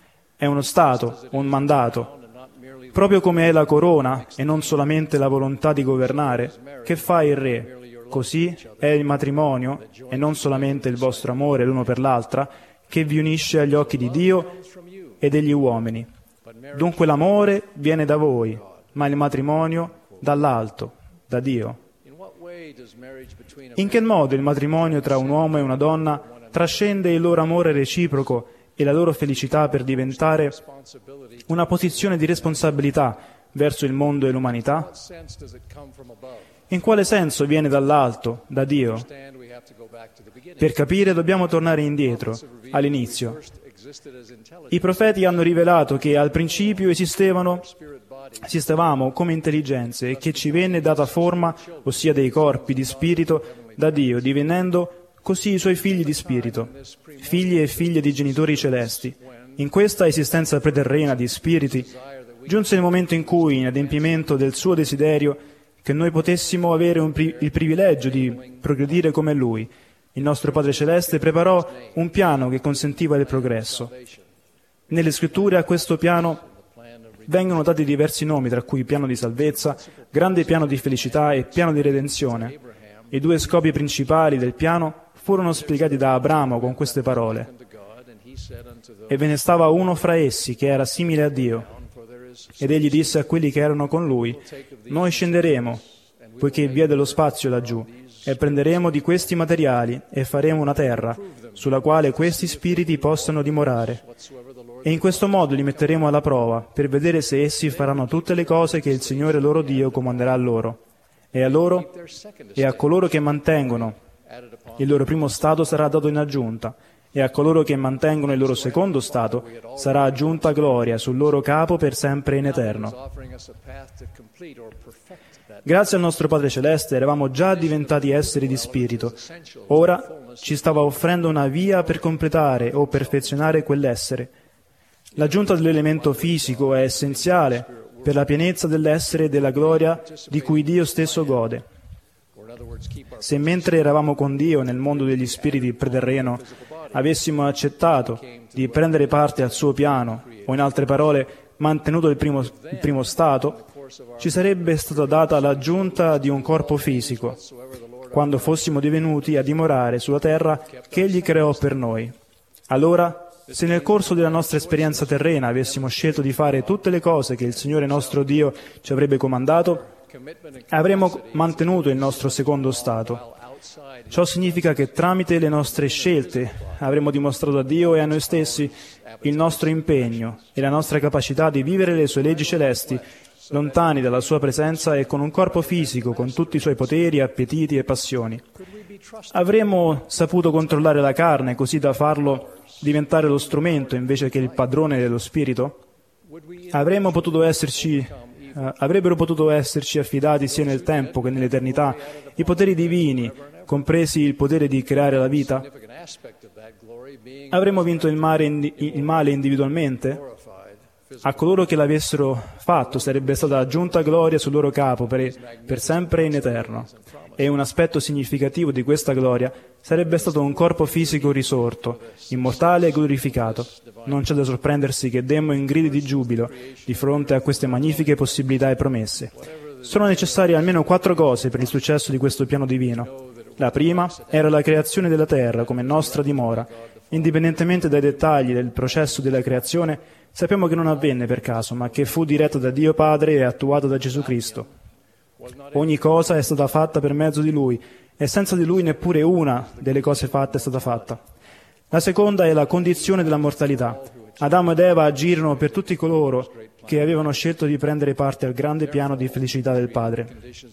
È uno stato, un mandato. Proprio come è la corona e non solamente la volontà di governare, che fa il re, così è il matrimonio e non solamente il vostro amore l'uno per l'altra, che vi unisce agli occhi di Dio e degli uomini. Dunque l'amore viene da voi, ma il matrimonio dall'alto, da Dio. In che modo il matrimonio tra un uomo e una donna trascende il loro amore reciproco e la loro felicità per diventare una posizione di responsabilità verso il mondo e l'umanità? In quale senso viene dall'alto, da Dio? Per capire dobbiamo tornare indietro, all'inizio. I profeti hanno rivelato che al principio esistevamo come intelligenze e che ci venne data forma, ossia dei corpi di spirito, da Dio, divenendo così i suoi figli di spirito, figli e figlie di genitori celesti. In questa esistenza preterrena di spiriti giunse il momento in cui, in adempimento del suo desiderio, che noi potessimo avere il privilegio di progredire come Lui, il nostro Padre Celeste preparò un piano che consentiva il progresso. Nelle Scritture a questo piano vengono dati diversi nomi, tra cui piano di salvezza, grande piano di felicità e piano di redenzione. I due scopi principali del piano furono spiegati da Abramo con queste parole: «E ve ne stava uno fra essi che era simile a Dio. Ed egli disse a quelli che erano con lui: Noi scenderemo, poiché vi è dello spazio laggiù, e prenderemo di questi materiali e faremo una terra, sulla quale questi spiriti possano dimorare. E in questo modo li metteremo alla prova, per vedere se essi faranno tutte le cose che il Signore loro Dio comanderà loro. E a loro e a coloro che mantengono il loro primo stato sarà dato in aggiunta, e a coloro che mantengono il loro secondo stato sarà aggiunta gloria sul loro capo per sempre in eterno. Grazie al nostro Padre Celeste eravamo già diventati esseri di spirito. Ora ci stava offrendo una via per completare o perfezionare quell'essere. L'aggiunta dell'elemento fisico è essenziale per la pienezza dell'essere e della gloria di cui Dio stesso gode. Se mentre eravamo con Dio nel mondo degli spiriti preterreno avessimo accettato di prendere parte al suo piano, o in altre parole mantenuto il primo stato, ci sarebbe stata data l'aggiunta di un corpo fisico, quando fossimo divenuti a dimorare sulla terra che Egli creò per noi. Allora, se nel corso della nostra esperienza terrena avessimo scelto di fare tutte le cose che il Signore nostro Dio ci avrebbe comandato, avremmo mantenuto il nostro secondo stato. Ciò significa che tramite le nostre scelte avremmo dimostrato a Dio e a noi stessi il nostro impegno e la nostra capacità di vivere le sue leggi celesti, lontani dalla sua presenza e con un corpo fisico, con tutti i suoi poteri, appetiti e passioni. Avremmo saputo controllare la carne così da farlo diventare lo strumento invece che il padrone dello spirito? Avrebbero potuto esserci affidati sia nel tempo che nell'eternità i poteri divini, compresi il potere di creare la vita? Avremmo vinto il male individualmente? A coloro che l'avessero fatto sarebbe stata aggiunta gloria sul loro capo per sempre in eterno. E un aspetto significativo di questa gloria sarebbe stato un corpo fisico risorto, immortale e glorificato. Non c'è da sorprendersi che demmo in gridi di giubilo di fronte a queste magnifiche possibilità e promesse. Sono necessarie almeno 4 cose per il successo di questo piano divino. La prima era la creazione della terra come nostra dimora. Indipendentemente dai dettagli del processo della creazione, sappiamo che non avvenne per caso, ma che fu diretta da Dio Padre e attuata da Gesù Cristo. Ogni cosa è stata fatta per mezzo di Lui, e senza di Lui neppure una delle cose fatte è stata fatta. La seconda è la condizione della mortalità. Adamo ed Eva agirono per tutti coloro che avevano scelto di prendere parte al grande piano di felicità del Padre.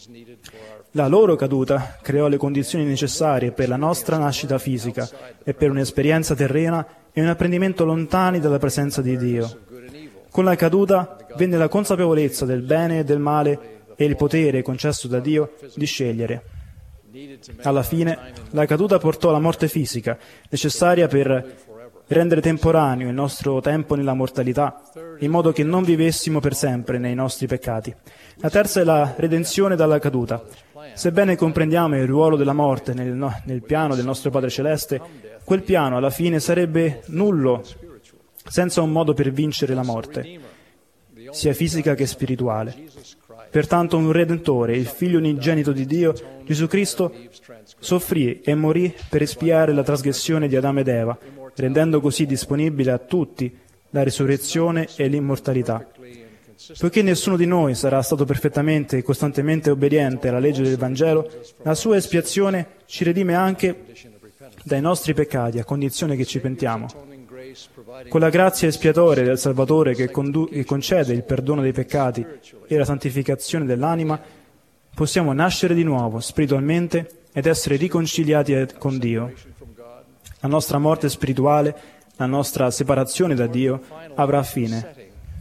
La loro caduta creò le condizioni necessarie per la nostra nascita fisica e per un'esperienza terrena e un apprendimento lontani dalla presenza di Dio. Con la caduta venne la consapevolezza del bene e del male e il potere concesso da Dio di scegliere. Alla fine, la caduta portò alla morte fisica, necessaria per rendere temporaneo il nostro tempo nella mortalità, in modo che non vivessimo per sempre nei nostri peccati. La terza è la redenzione dalla caduta. Sebbene comprendiamo il ruolo della morte nel piano del nostro Padre Celeste, quel piano alla fine sarebbe nullo, senza un modo per vincere la morte, sia fisica che spirituale. Pertanto un Redentore, il Figlio unigenito di Dio, Gesù Cristo, soffrì e morì per espiare la trasgressione di Adamo ed Eva, rendendo così disponibile a tutti la risurrezione e l'immortalità. Poiché nessuno di noi sarà stato perfettamente e costantemente obbediente alla legge del Vangelo, la sua espiazione ci redime anche dai nostri peccati, a condizione che ci pentiamo. Con la grazia espiatoria del Salvatore che concede il perdono dei peccati e la santificazione dell'anima, possiamo nascere di nuovo spiritualmente ed essere riconciliati con Dio. La nostra morte spirituale, la nostra separazione da Dio, avrà fine.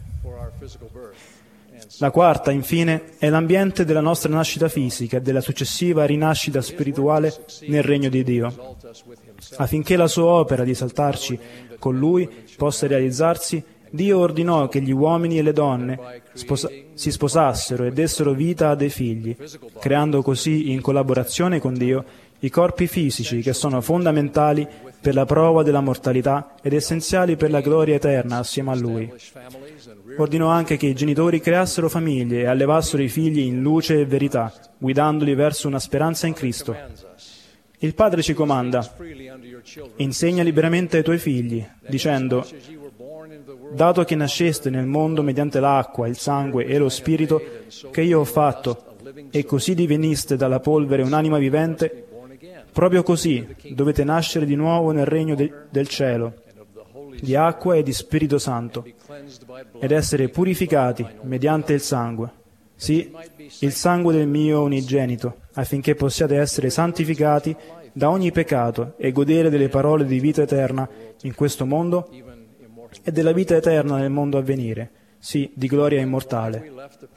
La quarta, infine, è l'ambiente della nostra nascita fisica e della successiva rinascita spirituale nel regno di Dio. Affinché la sua opera di esaltarci con Lui possa realizzarsi, Dio ordinò che gli uomini e le donne si sposassero e dessero vita a dei figli, creando così, in collaborazione con Dio, i corpi fisici che sono fondamentali per la prova della mortalità ed essenziali per la gloria eterna assieme a Lui. Ordinò anche che i genitori creassero famiglie e allevassero i figli in luce e verità, guidandoli verso una speranza in Cristo. Il Padre ci comanda: insegna liberamente ai tuoi figli, dicendo: dato che nasceste nel mondo mediante l'acqua, il sangue e lo spirito che io ho fatto, e così diveniste dalla polvere un'anima vivente, proprio così dovete nascere di nuovo nel regno del cielo, di acqua e di Spirito Santo, ed essere purificati mediante il sangue. Sì, il sangue del mio unigenito, affinché possiate essere santificati da ogni peccato e godere delle parole di vita eterna in questo mondo e della vita eterna nel mondo a venire, sì, di gloria immortale.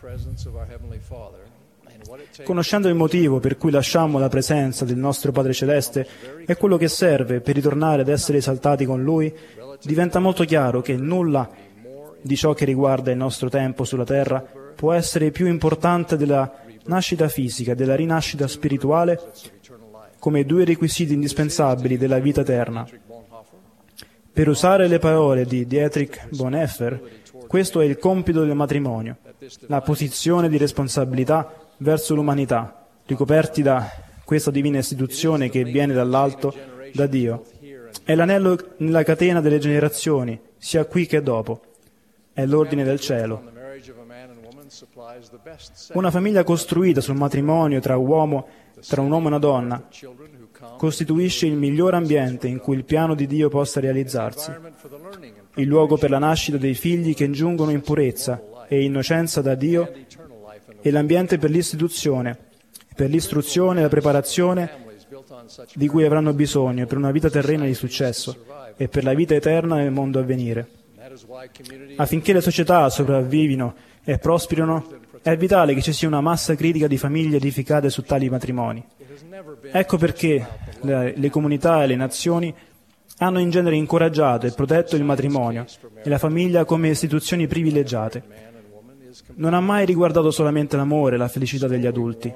Conoscendo il motivo per cui lasciamo la presenza del nostro Padre Celeste e quello che serve per ritornare ad essere esaltati con Lui, diventa molto chiaro che nulla di ciò che riguarda il nostro tempo sulla terra può essere più importante della nascita fisica e della rinascita spirituale come due requisiti indispensabili della vita eterna. Per usare le parole di Dietrich Bonhoeffer, questo è il compito del matrimonio, la posizione di responsabilità verso l'umanità, ricoperti da questa divina istituzione che viene dall'alto, da Dio. È l'anello nella catena delle generazioni, sia qui che dopo. È l'ordine del cielo. Una famiglia costruita sul matrimonio tra un uomo e una donna costituisce il miglior ambiente in cui il piano di Dio possa realizzarsi, il luogo per la nascita dei figli che giungono in purezza e innocenza da Dio e l'ambiente per l'istituzione, per l'istruzione e la preparazione di cui avranno bisogno per una vita terrena di successo e per la vita eterna nel mondo a venire. Affinché le società sopravvivino e prosperino, è vitale che ci sia una massa critica di famiglie edificate su tali matrimoni. Ecco perché le comunità e le nazioni hanno in genere incoraggiato e protetto il matrimonio e la famiglia come istituzioni privilegiate. Non ha mai riguardato solamente l'amore e la felicità degli adulti.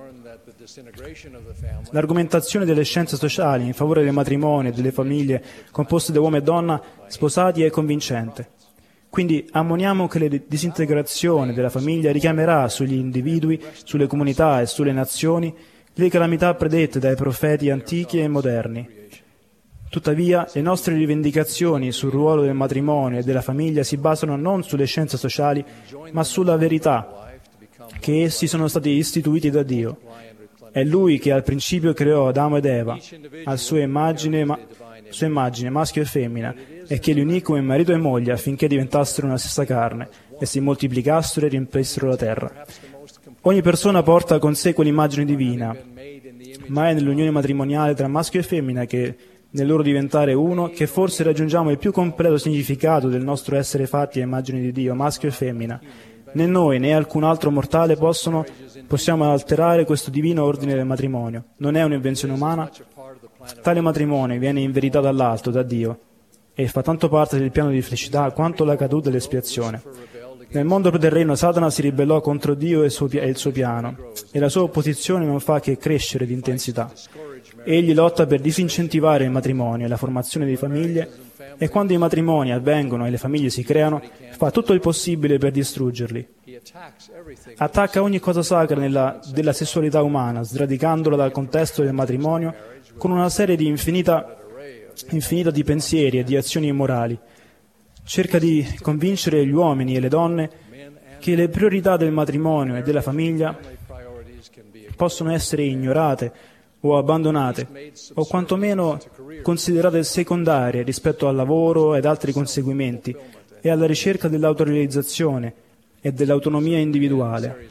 L'argomentazione delle scienze sociali in favore del matrimonio e delle famiglie composte da uomo e donna sposati è convincente. Quindi ammoniamo che la disintegrazione della famiglia richiamerà sugli individui, sulle comunità e sulle nazioni le calamità predette dai profeti antichi e moderni. Tuttavia, le nostre rivendicazioni sul ruolo del matrimonio e della famiglia si basano non sulle scienze sociali, ma sulla verità, che essi sono stati istituiti da Dio. È Lui che al principio creò Adamo ed Eva, a sua immagine, maschio e femmina, e che li unì come marito e moglie affinché diventassero una stessa carne e si moltiplicassero e riempissero la terra. Ogni persona porta con sé quell'immagine divina, ma è nell'unione matrimoniale tra maschio e femmina che nel loro diventare uno, che forse raggiungiamo il più completo significato del nostro essere fatti a immagine di Dio, maschio e femmina. Né noi né alcun altro mortale possiamo alterare questo divino ordine del matrimonio. Non è un'invenzione umana. Tale matrimonio viene in verità dall'alto, da Dio, e fa tanto parte del piano di felicità quanto la caduta e l'espiazione. Nel mondo terreno Satana si ribellò contro Dio e il suo piano, e la sua opposizione non fa che crescere di intensità. Egli lotta per disincentivare il matrimonio e la formazione di famiglie, e quando i matrimoni avvengono e le famiglie si creano, fa tutto il possibile per distruggerli. Attacca ogni cosa sacra della sessualità umana, sradicandola dal contesto del matrimonio con una serie di infinita di pensieri e di azioni immorali. Cerca di convincere gli uomini e le donne che le priorità del matrimonio e della famiglia possono essere ignorate o abbandonate, o quantomeno considerate secondarie rispetto al lavoro ed altri conseguimenti e alla ricerca dell'autorealizzazione e dell'autonomia individuale.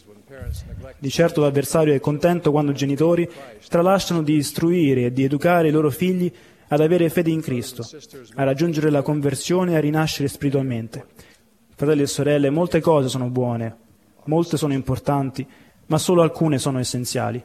Di certo l'avversario è contento quando i genitori tralasciano di istruire e di educare i loro figli ad avere fede in Cristo, a raggiungere la conversione e a rinascere spiritualmente. Fratelli e sorelle, molte cose sono buone, molte sono importanti, ma solo alcune sono essenziali.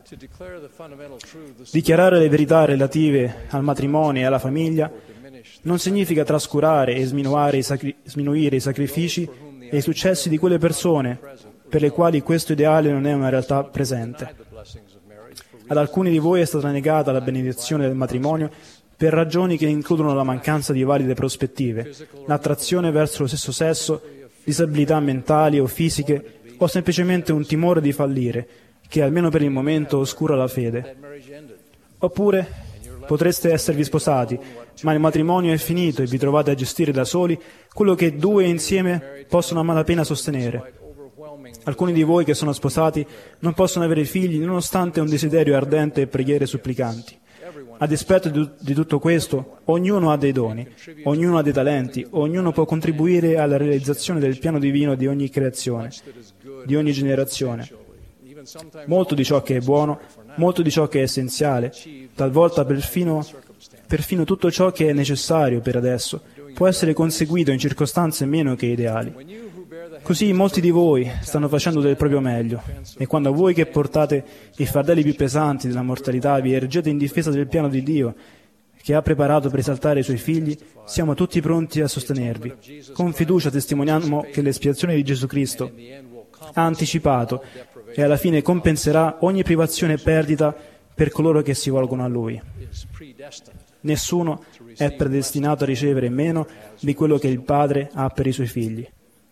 Dichiarare le verità relative al matrimonio e alla famiglia non significa trascurare e sminuire i sacrifici e i successi di quelle persone per le quali questo ideale non è una realtà presente. Ad alcuni di voi è stata negata la benedizione del matrimonio per ragioni che includono la mancanza di valide prospettive, l'attrazione verso lo stesso sesso, disabilità mentali o fisiche, o semplicemente un timore di fallire, che almeno per il momento oscura la fede. Oppure potreste esservi sposati, ma il matrimonio è finito e vi trovate a gestire da soli quello che due insieme possono a malapena sostenere. Alcuni di voi che sono sposati non possono avere figli nonostante un desiderio ardente e preghiere supplicanti. A dispetto di tutto questo, ognuno ha dei doni, ognuno ha dei talenti, ognuno può contribuire alla realizzazione del piano divino di ogni creazione, di ogni generazione. molto di ciò che è buono, molto di ciò che è essenziale, talvolta perfino tutto ciò che è necessario per adesso, può essere conseguito in circostanze meno che ideali. Così molti di voi stanno facendo del proprio meglio, e quando voi che portate i fardelli più pesanti della mortalità vi ergete in difesa del piano di Dio, che ha preparato per esaltare i suoi figli, siamo tutti pronti a sostenervi. Con fiducia testimoniamo che l'espiazione di Gesù Cristo ha anticipato e alla fine compenserà ogni privazione e perdita per coloro che si volgono a Lui. Nessuno è predestinato a ricevere meno di quello che il Padre ha per i suoi figli.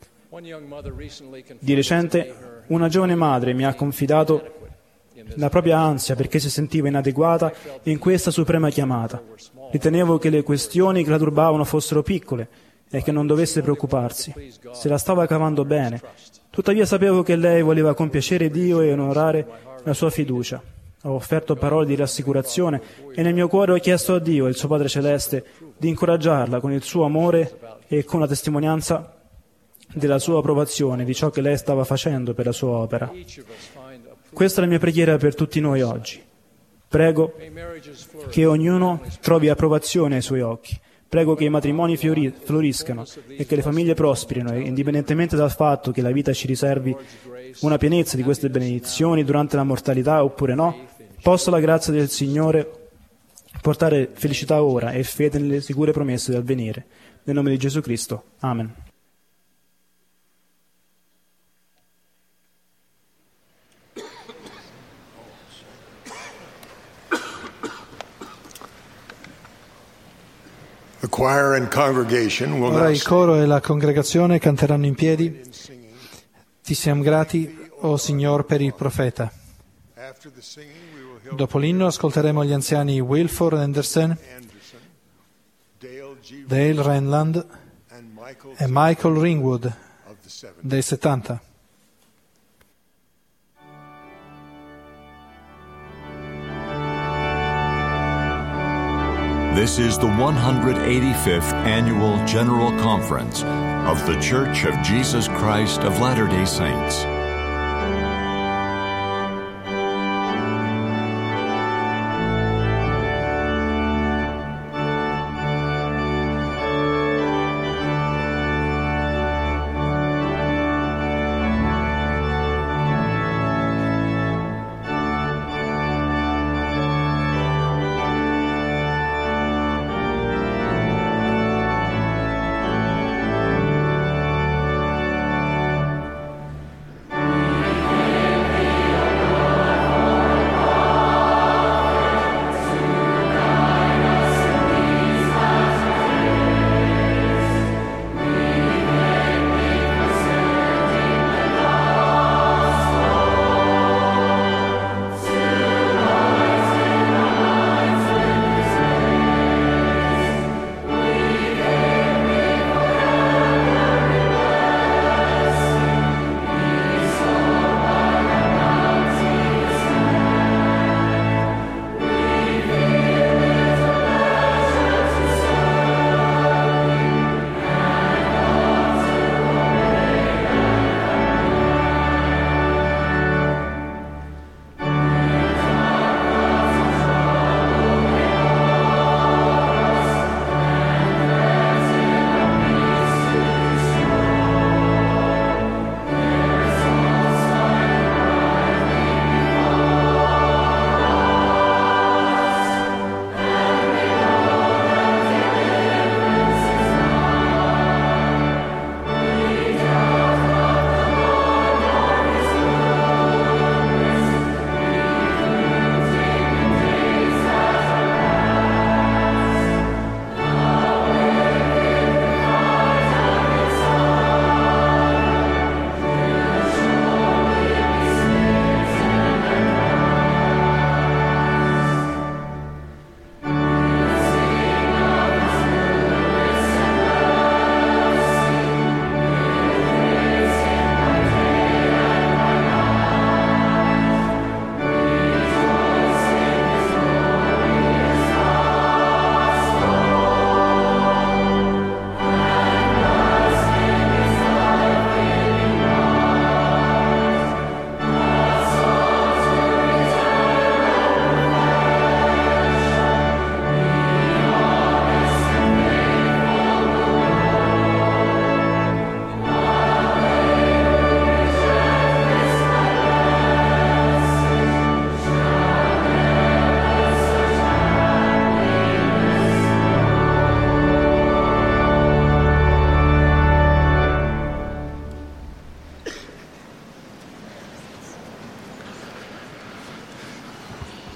Di recente, una giovane madre mi ha confidato la propria ansia perché si sentiva inadeguata in questa suprema chiamata. Ritenevo che le questioni che la turbavano fossero piccole e che non dovesse preoccuparsi. Se la stava cavando bene. Tuttavia sapevo che lei voleva compiacere Dio e onorare la sua fiducia. Ho offerto parole di rassicurazione e nel mio cuore ho chiesto a Dio, il suo Padre Celeste, di incoraggiarla con il suo amore e con la testimonianza della sua approvazione di ciò che lei stava facendo per la sua opera. Questa è la mia preghiera per tutti noi oggi. Prego che ognuno trovi approvazione ai suoi occhi. Prego che i matrimoni floriscano e che le famiglie prosperino, e indipendentemente dal fatto che la vita ci riservi una pienezza di queste benedizioni durante la mortalità oppure no, possa la grazia del Signore portare felicità ora e fede nelle sicure promesse del venire. Nel nome di Gesù Cristo. Amen. Ora il coro e la congregazione canteranno in piedi. Ti siamo grati, o Signor, per il profeta. Dopo l'inno ascolteremo gli anziani Wilford Anderson, Dale Renland e Michael Ringwood dei 70. This is the 185th Annual General Conference of The Church of Jesus Christ of Latter-day Saints.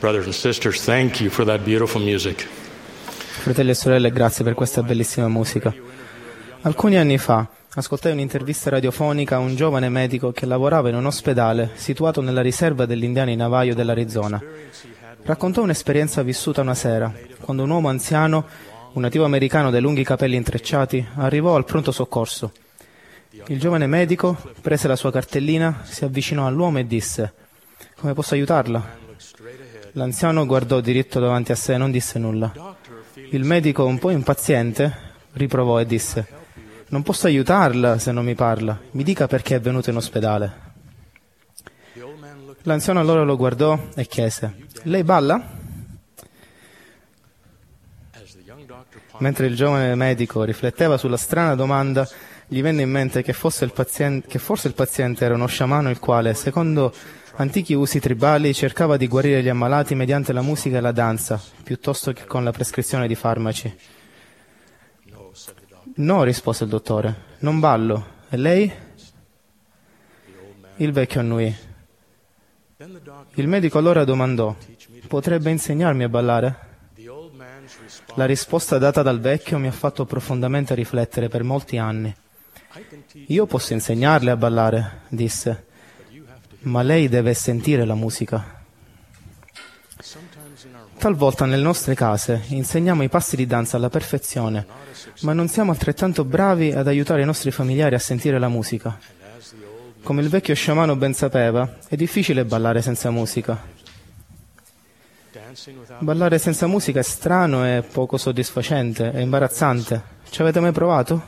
brothers and sisters, thank you for that beautiful music. Fratelli e sorelle, grazie per questa bellissima musica. Alcuni anni fa ascoltai un'intervista radiofonica a un giovane medico che lavorava in un ospedale situato nella riserva degli indiani Navajo dell'Arizona. Raccontò un'esperienza vissuta una sera, quando un uomo anziano, un nativo americano dai lunghi capelli intrecciati, arrivò al pronto soccorso. Il giovane medico prese la sua cartellina, si avvicinò all'uomo e disse: «Come posso aiutarla?» L'anziano guardò diritto davanti a sé e non disse nulla. Il medico, un po' impaziente, riprovò e disse: «Non posso aiutarla se non mi parla. Mi dica perché è venuto in ospedale». L'anziano allora lo guardò e chiese: «Lei balla?» Mentre il giovane medico rifletteva sulla strana domanda, gli venne in mente che forse il paziente era uno sciamano il quale, secondo antichi usi tribali, cercava di guarire gli ammalati mediante la musica e la danza, piuttosto che con la prescrizione di farmaci. «No», rispose il dottore, «non ballo. E lei?» Il vecchio annuì. Il medico allora domandò: «Potrebbe insegnarmi a ballare?» La risposta data dal vecchio mi ha fatto profondamente riflettere per molti anni. «Io posso insegnarle a ballare», disse, «ma lei deve sentire la musica». Talvolta nelle nostre case insegniamo i passi di danza alla perfezione, ma non siamo altrettanto bravi ad aiutare i nostri familiari a sentire la musica. Come il vecchio sciamano ben sapeva, è difficile ballare senza musica. Ballare senza musica è strano e poco soddisfacente, è imbarazzante. Ci avete mai provato?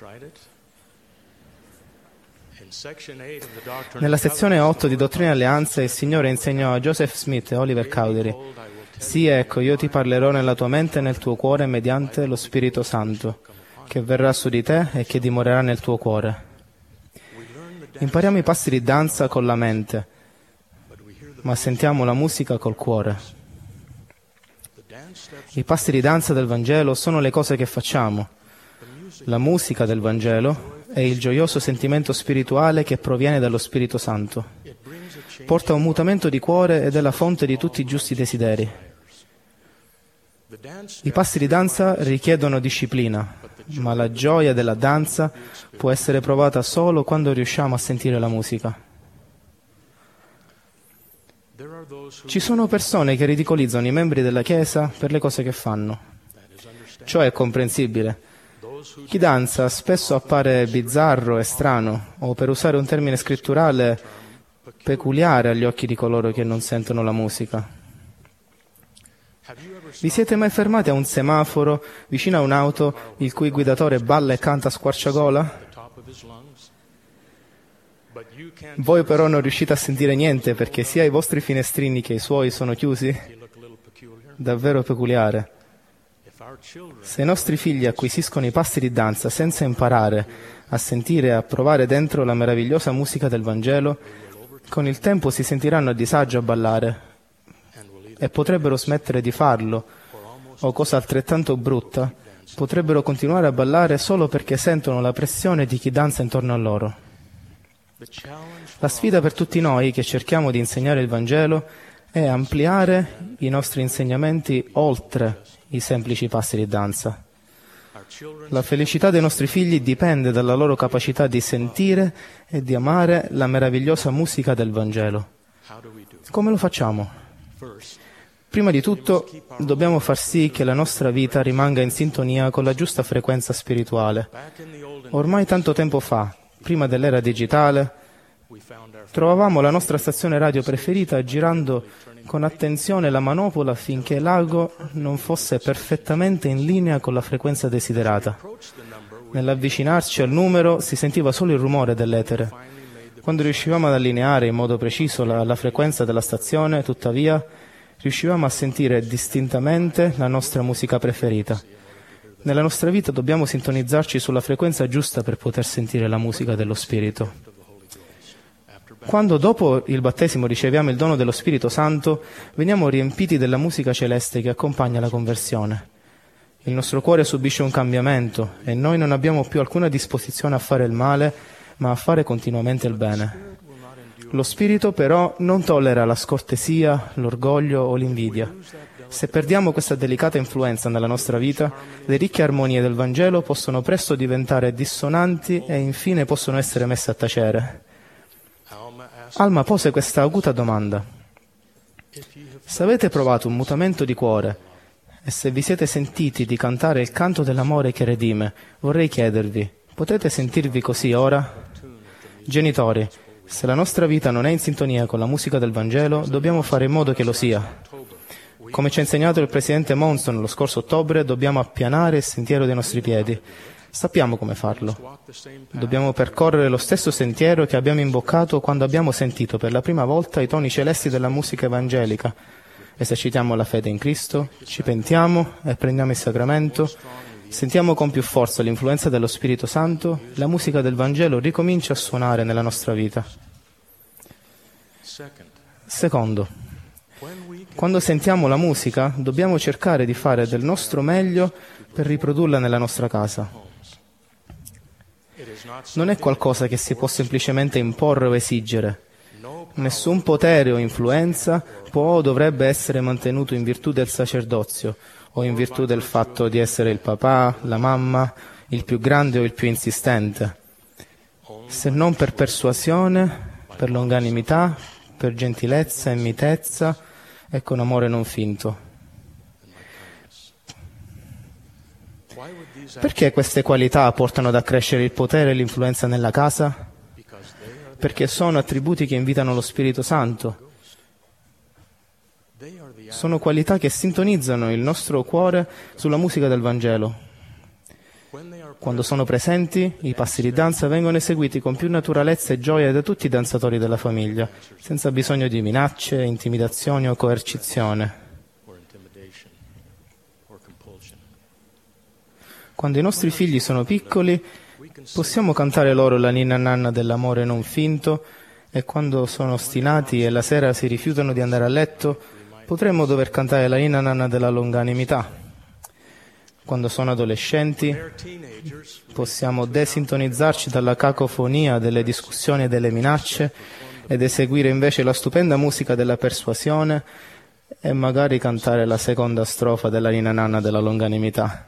Nella sezione 8 di Dottrina e Alleanze il Signore insegnò a Joseph Smith e Oliver Cowdery: «Sì, ecco, io ti parlerò nella tua mente e nel tuo cuore mediante lo Spirito Santo, che verrà su di te e che dimorerà nel tuo cuore». Impariamo i passi di danza con la mente, ma sentiamo la musica col cuore. I passi di danza del Vangelo sono le cose che facciamo. La musica del Vangelo è il gioioso sentimento spirituale che proviene dallo Spirito Santo. Porta un mutamento di cuore ed è la fonte di tutti i giusti desideri. I passi di danza richiedono disciplina, ma la gioia della danza può essere provata solo quando riusciamo a sentire la musica. Ci sono persone che ridicolizzano i membri della Chiesa per le cose che fanno. Ciò è comprensibile. Chi danza spesso appare bizzarro e strano, o per usare un termine scritturale, peculiare agli occhi di coloro che non sentono la musica. Vi siete mai fermati a un semaforo vicino a un'auto il cui guidatore balla e canta a squarciagola? Voi però non riuscite a sentire niente perché sia i vostri finestrini che i suoi sono chiusi? Davvero peculiare. Se i nostri figli acquisiscono i passi di danza senza imparare a sentire e a provare dentro la meravigliosa musica del Vangelo, con il tempo si sentiranno a disagio a ballare e potrebbero smettere di farlo, o cosa altrettanto brutta, potrebbero continuare a ballare solo perché sentono la pressione di chi danza intorno a loro. La sfida per tutti noi che cerchiamo di insegnare il Vangelo è ampliare i nostri insegnamenti oltre i semplici passi di danza. La felicità dei nostri figli dipende dalla loro capacità di sentire e di amare la meravigliosa musica del Vangelo. Come lo facciamo? Prima di tutto, dobbiamo far sì che la nostra vita rimanga in sintonia con la giusta frequenza spirituale. Ormai tanto tempo fa, prima dell'era digitale, trovavamo la nostra stazione radio preferita girando con attenzione la manopola finché l'ago non fosse perfettamente in linea con la frequenza desiderata. Nell'avvicinarci al numero si sentiva solo il rumore dell'etere. Quando riuscivamo ad allineare in modo preciso la frequenza della stazione, tuttavia, riuscivamo a sentire distintamente la nostra musica preferita. Nella nostra vita dobbiamo sintonizzarci sulla frequenza giusta per poter sentire la musica dello Spirito. Quando dopo il battesimo riceviamo il dono dello Spirito Santo, veniamo riempiti della musica celeste che accompagna la conversione. Il nostro cuore subisce un cambiamento e noi non abbiamo più alcuna disposizione a fare il male, ma a fare continuamente il bene. Lo spirito però non tollera la scortesia, l'orgoglio o l'invidia. Se perdiamo questa delicata influenza nella nostra vita, le ricche armonie del Vangelo possono presto diventare dissonanti e infine possono essere messe a tacere. Alma pose questa acuta domanda. Se avete provato un mutamento di cuore e se vi siete sentiti di cantare il canto dell'amore che redime, vorrei chiedervi, potete sentirvi così ora? Genitori, se la nostra vita non è in sintonia con la musica del Vangelo, dobbiamo fare in modo che lo sia. Come ci ha insegnato il presidente Monson lo scorso ottobre, dobbiamo appianare il sentiero dei nostri piedi. Sappiamo come farlo. Dobbiamo percorrere lo stesso sentiero che abbiamo imboccato quando abbiamo sentito per la prima volta i toni celesti della musica evangelica. Esercitiamo la fede in Cristo, ci pentiamo e prendiamo il sacramento, sentiamo con più forza l'influenza dello Spirito Santo, la musica del Vangelo ricomincia a suonare nella nostra vita. Secondo, quando sentiamo la musica, dobbiamo cercare di fare del nostro meglio per riprodurla nella nostra casa. Non è qualcosa che si può semplicemente imporre o esigere. Nessun potere o influenza può o dovrebbe essere mantenuto in virtù del sacerdozio o in virtù del fatto di essere il papà, la mamma, il più grande o il più insistente, se non per persuasione, per longanimità, per gentilezza e mitezza e con amore non finto. Perché queste qualità portano ad accrescere il potere e l'influenza nella casa? Perché sono attributi che invitano lo Spirito Santo. Sono qualità che sintonizzano il nostro cuore sulla musica del Vangelo. Quando sono presenti, i passi di danza vengono eseguiti con più naturalezza e gioia da tutti i danzatori della famiglia, senza bisogno di minacce, intimidazioni o coercizione. Quando i nostri figli sono piccoli, possiamo cantare loro la ninna nanna dell'amore non finto e quando sono ostinati e la sera si rifiutano di andare a letto, potremmo dover cantare la ninna nanna della longanimità. Quando sono adolescenti, possiamo desintonizzarci dalla cacofonia delle discussioni e delle minacce ed eseguire invece la stupenda musica della persuasione e magari cantare la seconda strofa della ninna nanna della longanimità.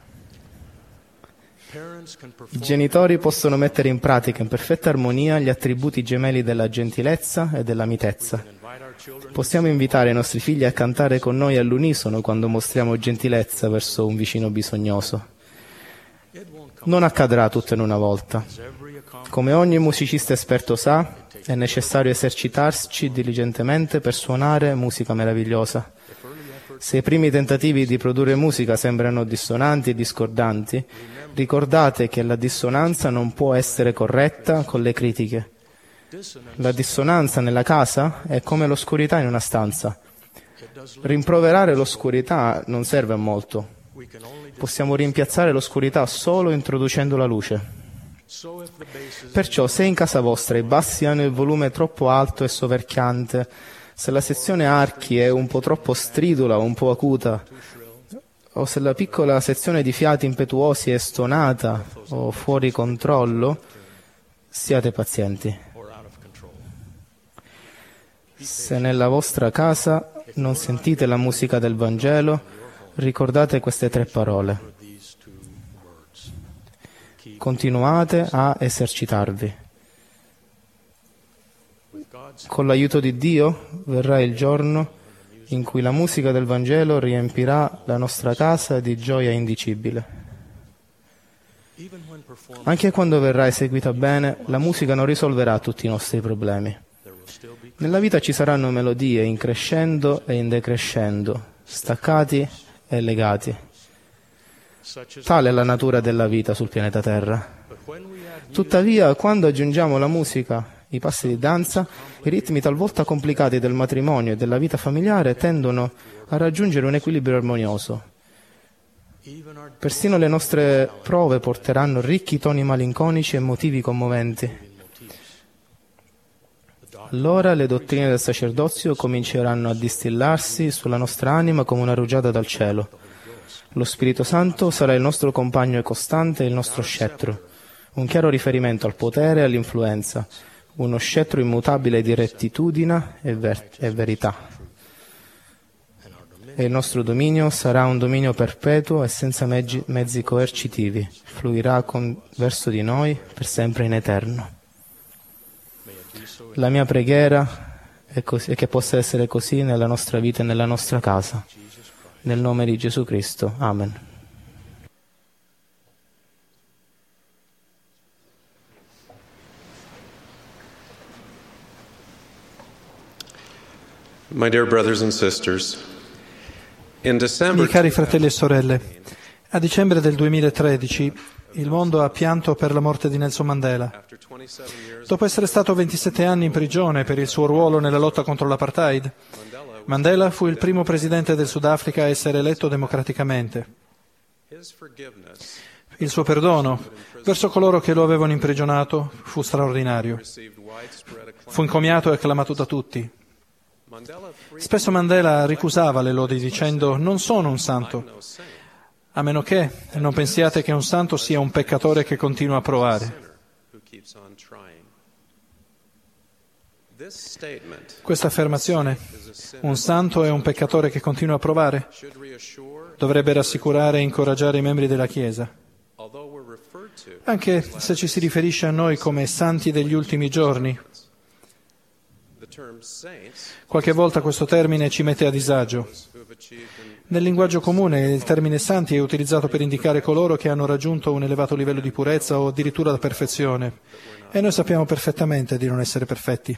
I genitori possono mettere in pratica in perfetta armonia gli attributi gemelli della gentilezza e della mitezza. Possiamo invitare i nostri figli a cantare con noi all'unisono quando mostriamo gentilezza verso un vicino bisognoso. Non accadrà tutto in una volta. Come ogni musicista esperto sa, è necessario esercitarsi diligentemente per suonare musica meravigliosa. Se i primi tentativi di produrre musica sembrano dissonanti e discordanti, ricordate che la dissonanza non può essere corretta con le critiche. La dissonanza nella casa è come l'oscurità in una stanza. Rimproverare l'oscurità non serve a molto. Possiamo rimpiazzare l'oscurità solo introducendo la luce. Perciò, se in casa vostra i bassi hanno il volume troppo alto e soverchiante, se la sezione archi è un po' troppo stridula o un po' acuta, o se la piccola sezione di fiati impetuosi è stonata o fuori controllo, siate pazienti. Se nella vostra casa non sentite la musica del Vangelo, ricordate queste 3 parole. Continuate a esercitarvi. Con l'aiuto di Dio verrà il giorno in cui la musica del Vangelo riempirà la nostra casa di gioia indicibile. Anche quando verrà eseguita bene, la musica non risolverà tutti i nostri problemi. Nella vita ci saranno melodie in crescendo e in decrescendo, staccati e legati. Tale è la natura della vita sul pianeta Terra. Tuttavia, quando aggiungiamo la musica, i passi di danza, i ritmi talvolta complicati del matrimonio e della vita familiare tendono a raggiungere un equilibrio armonioso. Persino le nostre prove porteranno ricchi toni malinconici e motivi commoventi. Allora le dottrine del sacerdozio cominceranno a distillarsi sulla nostra anima come una rugiada dal cielo. Lo Spirito Santo sarà il nostro compagno costante e il nostro scettro, un chiaro riferimento al potere e all'influenza, uno scettro immutabile di rettitudine e verità. E il nostro dominio sarà un dominio perpetuo e senza mezzi coercitivi, fluirà verso di noi per sempre in eterno. La mia preghiera è che possa essere così nella nostra vita e nella nostra casa. Nel nome di Gesù Cristo. Amen. My dear brothers and sisters, Miei cari fratelli e sorelle, a dicembre del 2013 il mondo ha pianto per la morte di Nelson Mandela. Dopo essere stato 27 anni in prigione per il suo ruolo nella lotta contro l'apartheid, Mandela fu il primo presidente del Sudafrica a essere eletto democraticamente. Il suo perdono verso coloro che lo avevano imprigionato fu straordinario. Fu encomiato e acclamato da tutti. Spesso Mandela ricusava le lodi dicendo: non sono un santo, a meno che non pensiate che un santo sia un peccatore che continua a provare. Questa affermazione, un santo è un peccatore che continua a provare, dovrebbe rassicurare e incoraggiare i membri della Chiesa. Anche se ci si riferisce a noi come santi degli ultimi giorni, qualche volta questo termine ci mette a disagio. Nel linguaggio comune il termine santi è utilizzato per indicare coloro che hanno raggiunto un elevato livello di purezza o addirittura la perfezione. E noi sappiamo perfettamente di non essere perfetti.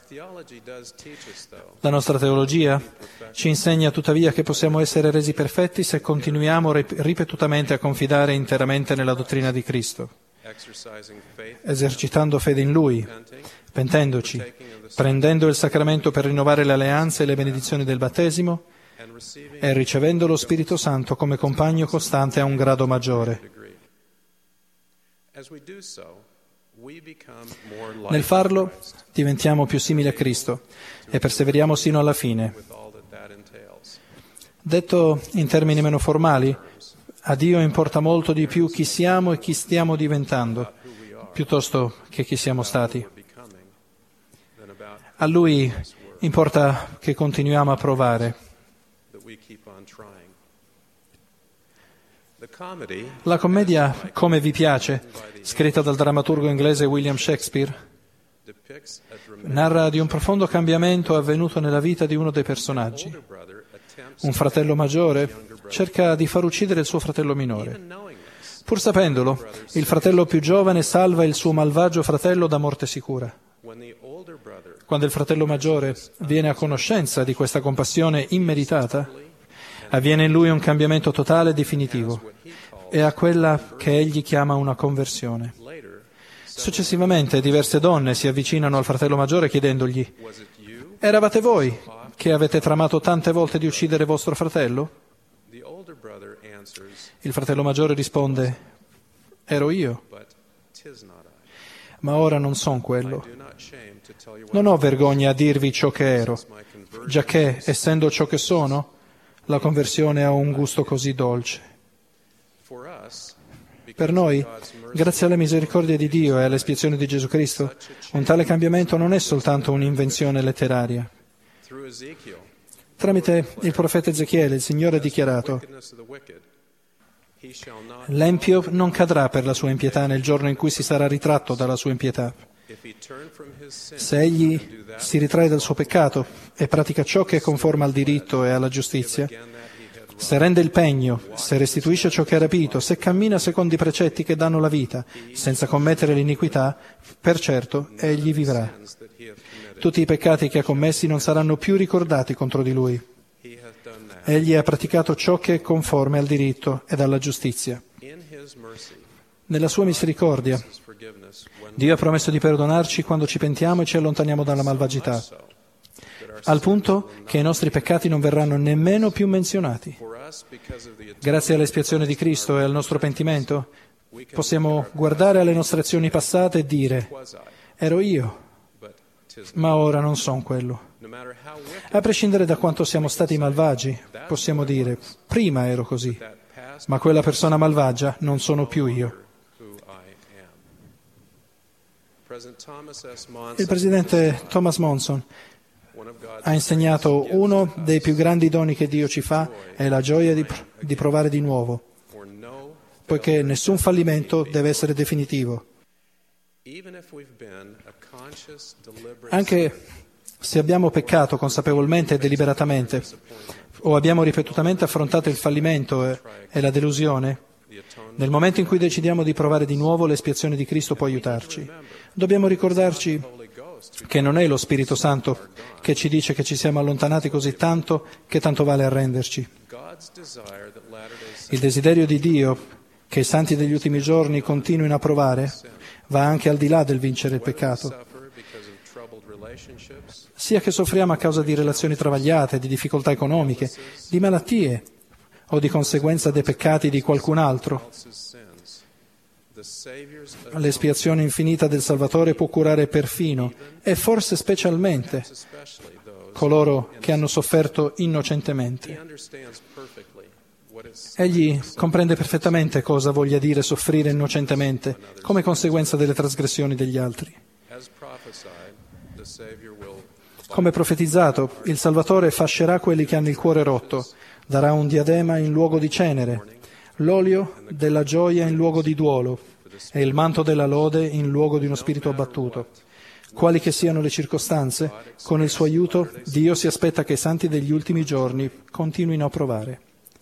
La nostra teologia ci insegna tuttavia che possiamo essere resi perfetti se continuiamo ripetutamente a confidare interamente nella dottrina di Cristo, esercitando fede in Lui, pentendoci, prendendo il sacramento per rinnovare le alleanze e le benedizioni del battesimo e ricevendo lo Spirito Santo come compagno costante a un grado maggiore. Nel farlo diventiamo più simili a Cristo e perseveriamo sino alla fine. Detto in termini meno formali, a Dio importa molto di più chi siamo e chi stiamo diventando, piuttosto che chi siamo stati. A Lui importa che continuiamo a provare. La commedia Come vi piace, scritta dal drammaturgo inglese William Shakespeare, narra di un profondo cambiamento avvenuto nella vita di uno dei personaggi. Un fratello maggiore cerca di far uccidere il suo fratello minore. Pur sapendolo, il fratello più giovane salva il suo malvagio fratello da morte sicura. Quando il fratello maggiore viene a conoscenza di questa compassione immeritata, avviene in lui un cambiamento totale e definitivo e a quella che egli chiama una conversione. Successivamente diverse donne si avvicinano al fratello maggiore chiedendogli: eravate voi che avete tramato tante volte di uccidere vostro fratello? Il fratello maggiore risponde: ero io, ma ora non son quello. Non ho vergogna a dirvi ciò che ero, giacché, essendo ciò che sono, la conversione ha un gusto così dolce. Per noi, grazie alla misericordia di Dio e all'espiazione di Gesù Cristo, un tale cambiamento non è soltanto un'invenzione letteraria. Tramite il profeta Ezechiele, il Signore ha dichiarato: l'empio non cadrà per la sua impietà nel giorno in cui si sarà ritratto dalla sua impietà. Se egli si ritrae dal suo peccato e pratica ciò che è conforme al diritto e alla giustizia, se rende il pegno, se restituisce ciò che ha rapito, se cammina secondo i precetti che danno la vita, senza commettere l'iniquità, per certo egli vivrà. Tutti i peccati che ha commessi non saranno più ricordati contro di lui. Egli ha praticato ciò che è conforme al diritto ed alla giustizia. Nella sua misericordia, Dio ha promesso di perdonarci quando ci pentiamo e ci allontaniamo dalla malvagità, al punto che i nostri peccati non verranno nemmeno più menzionati. Grazie all'espiazione di Cristo e al nostro pentimento, possiamo guardare alle nostre azioni passate e dire: ero io, ma ora non son quello. A prescindere da quanto siamo stati malvagi, possiamo dire: prima ero così, ma quella persona malvagia non sono più io. Il presidente Thomas Monson ha insegnato uno dei più grandi doni che Dio ci fa è la gioia di provare di nuovo, poiché nessun fallimento deve essere definitivo. Anche se abbiamo peccato consapevolmente e deliberatamente, o abbiamo ripetutamente affrontato il fallimento e la delusione, nel momento in cui decidiamo di provare di nuovo, l'espiazione di Cristo può aiutarci. Dobbiamo ricordarci che non è lo Spirito Santo che ci dice che ci siamo allontanati così tanto che tanto vale arrenderci. Il desiderio di Dio che i santi degli ultimi giorni continuino a provare va anche al di là del vincere il peccato. Sia che soffriamo a causa di relazioni travagliate, di difficoltà economiche, di malattie o di conseguenza dei peccati di qualcun altro, l'espiazione infinita del Salvatore può curare perfino e forse specialmente coloro che hanno sofferto innocentemente. Egli comprende perfettamente cosa voglia dire soffrire innocentemente come conseguenza delle trasgressioni degli altri. Come profetizzato, il Salvatore fascerà quelli che hanno il cuore rotto, darà un diadema in luogo di cenere, l'olio della gioia in luogo di duolo e il manto della lode in luogo di uno spirito abbattuto. Quali che siano le circostanze, con il suo aiuto Dio si aspetta che i santi degli ultimi giorni continuino a provare.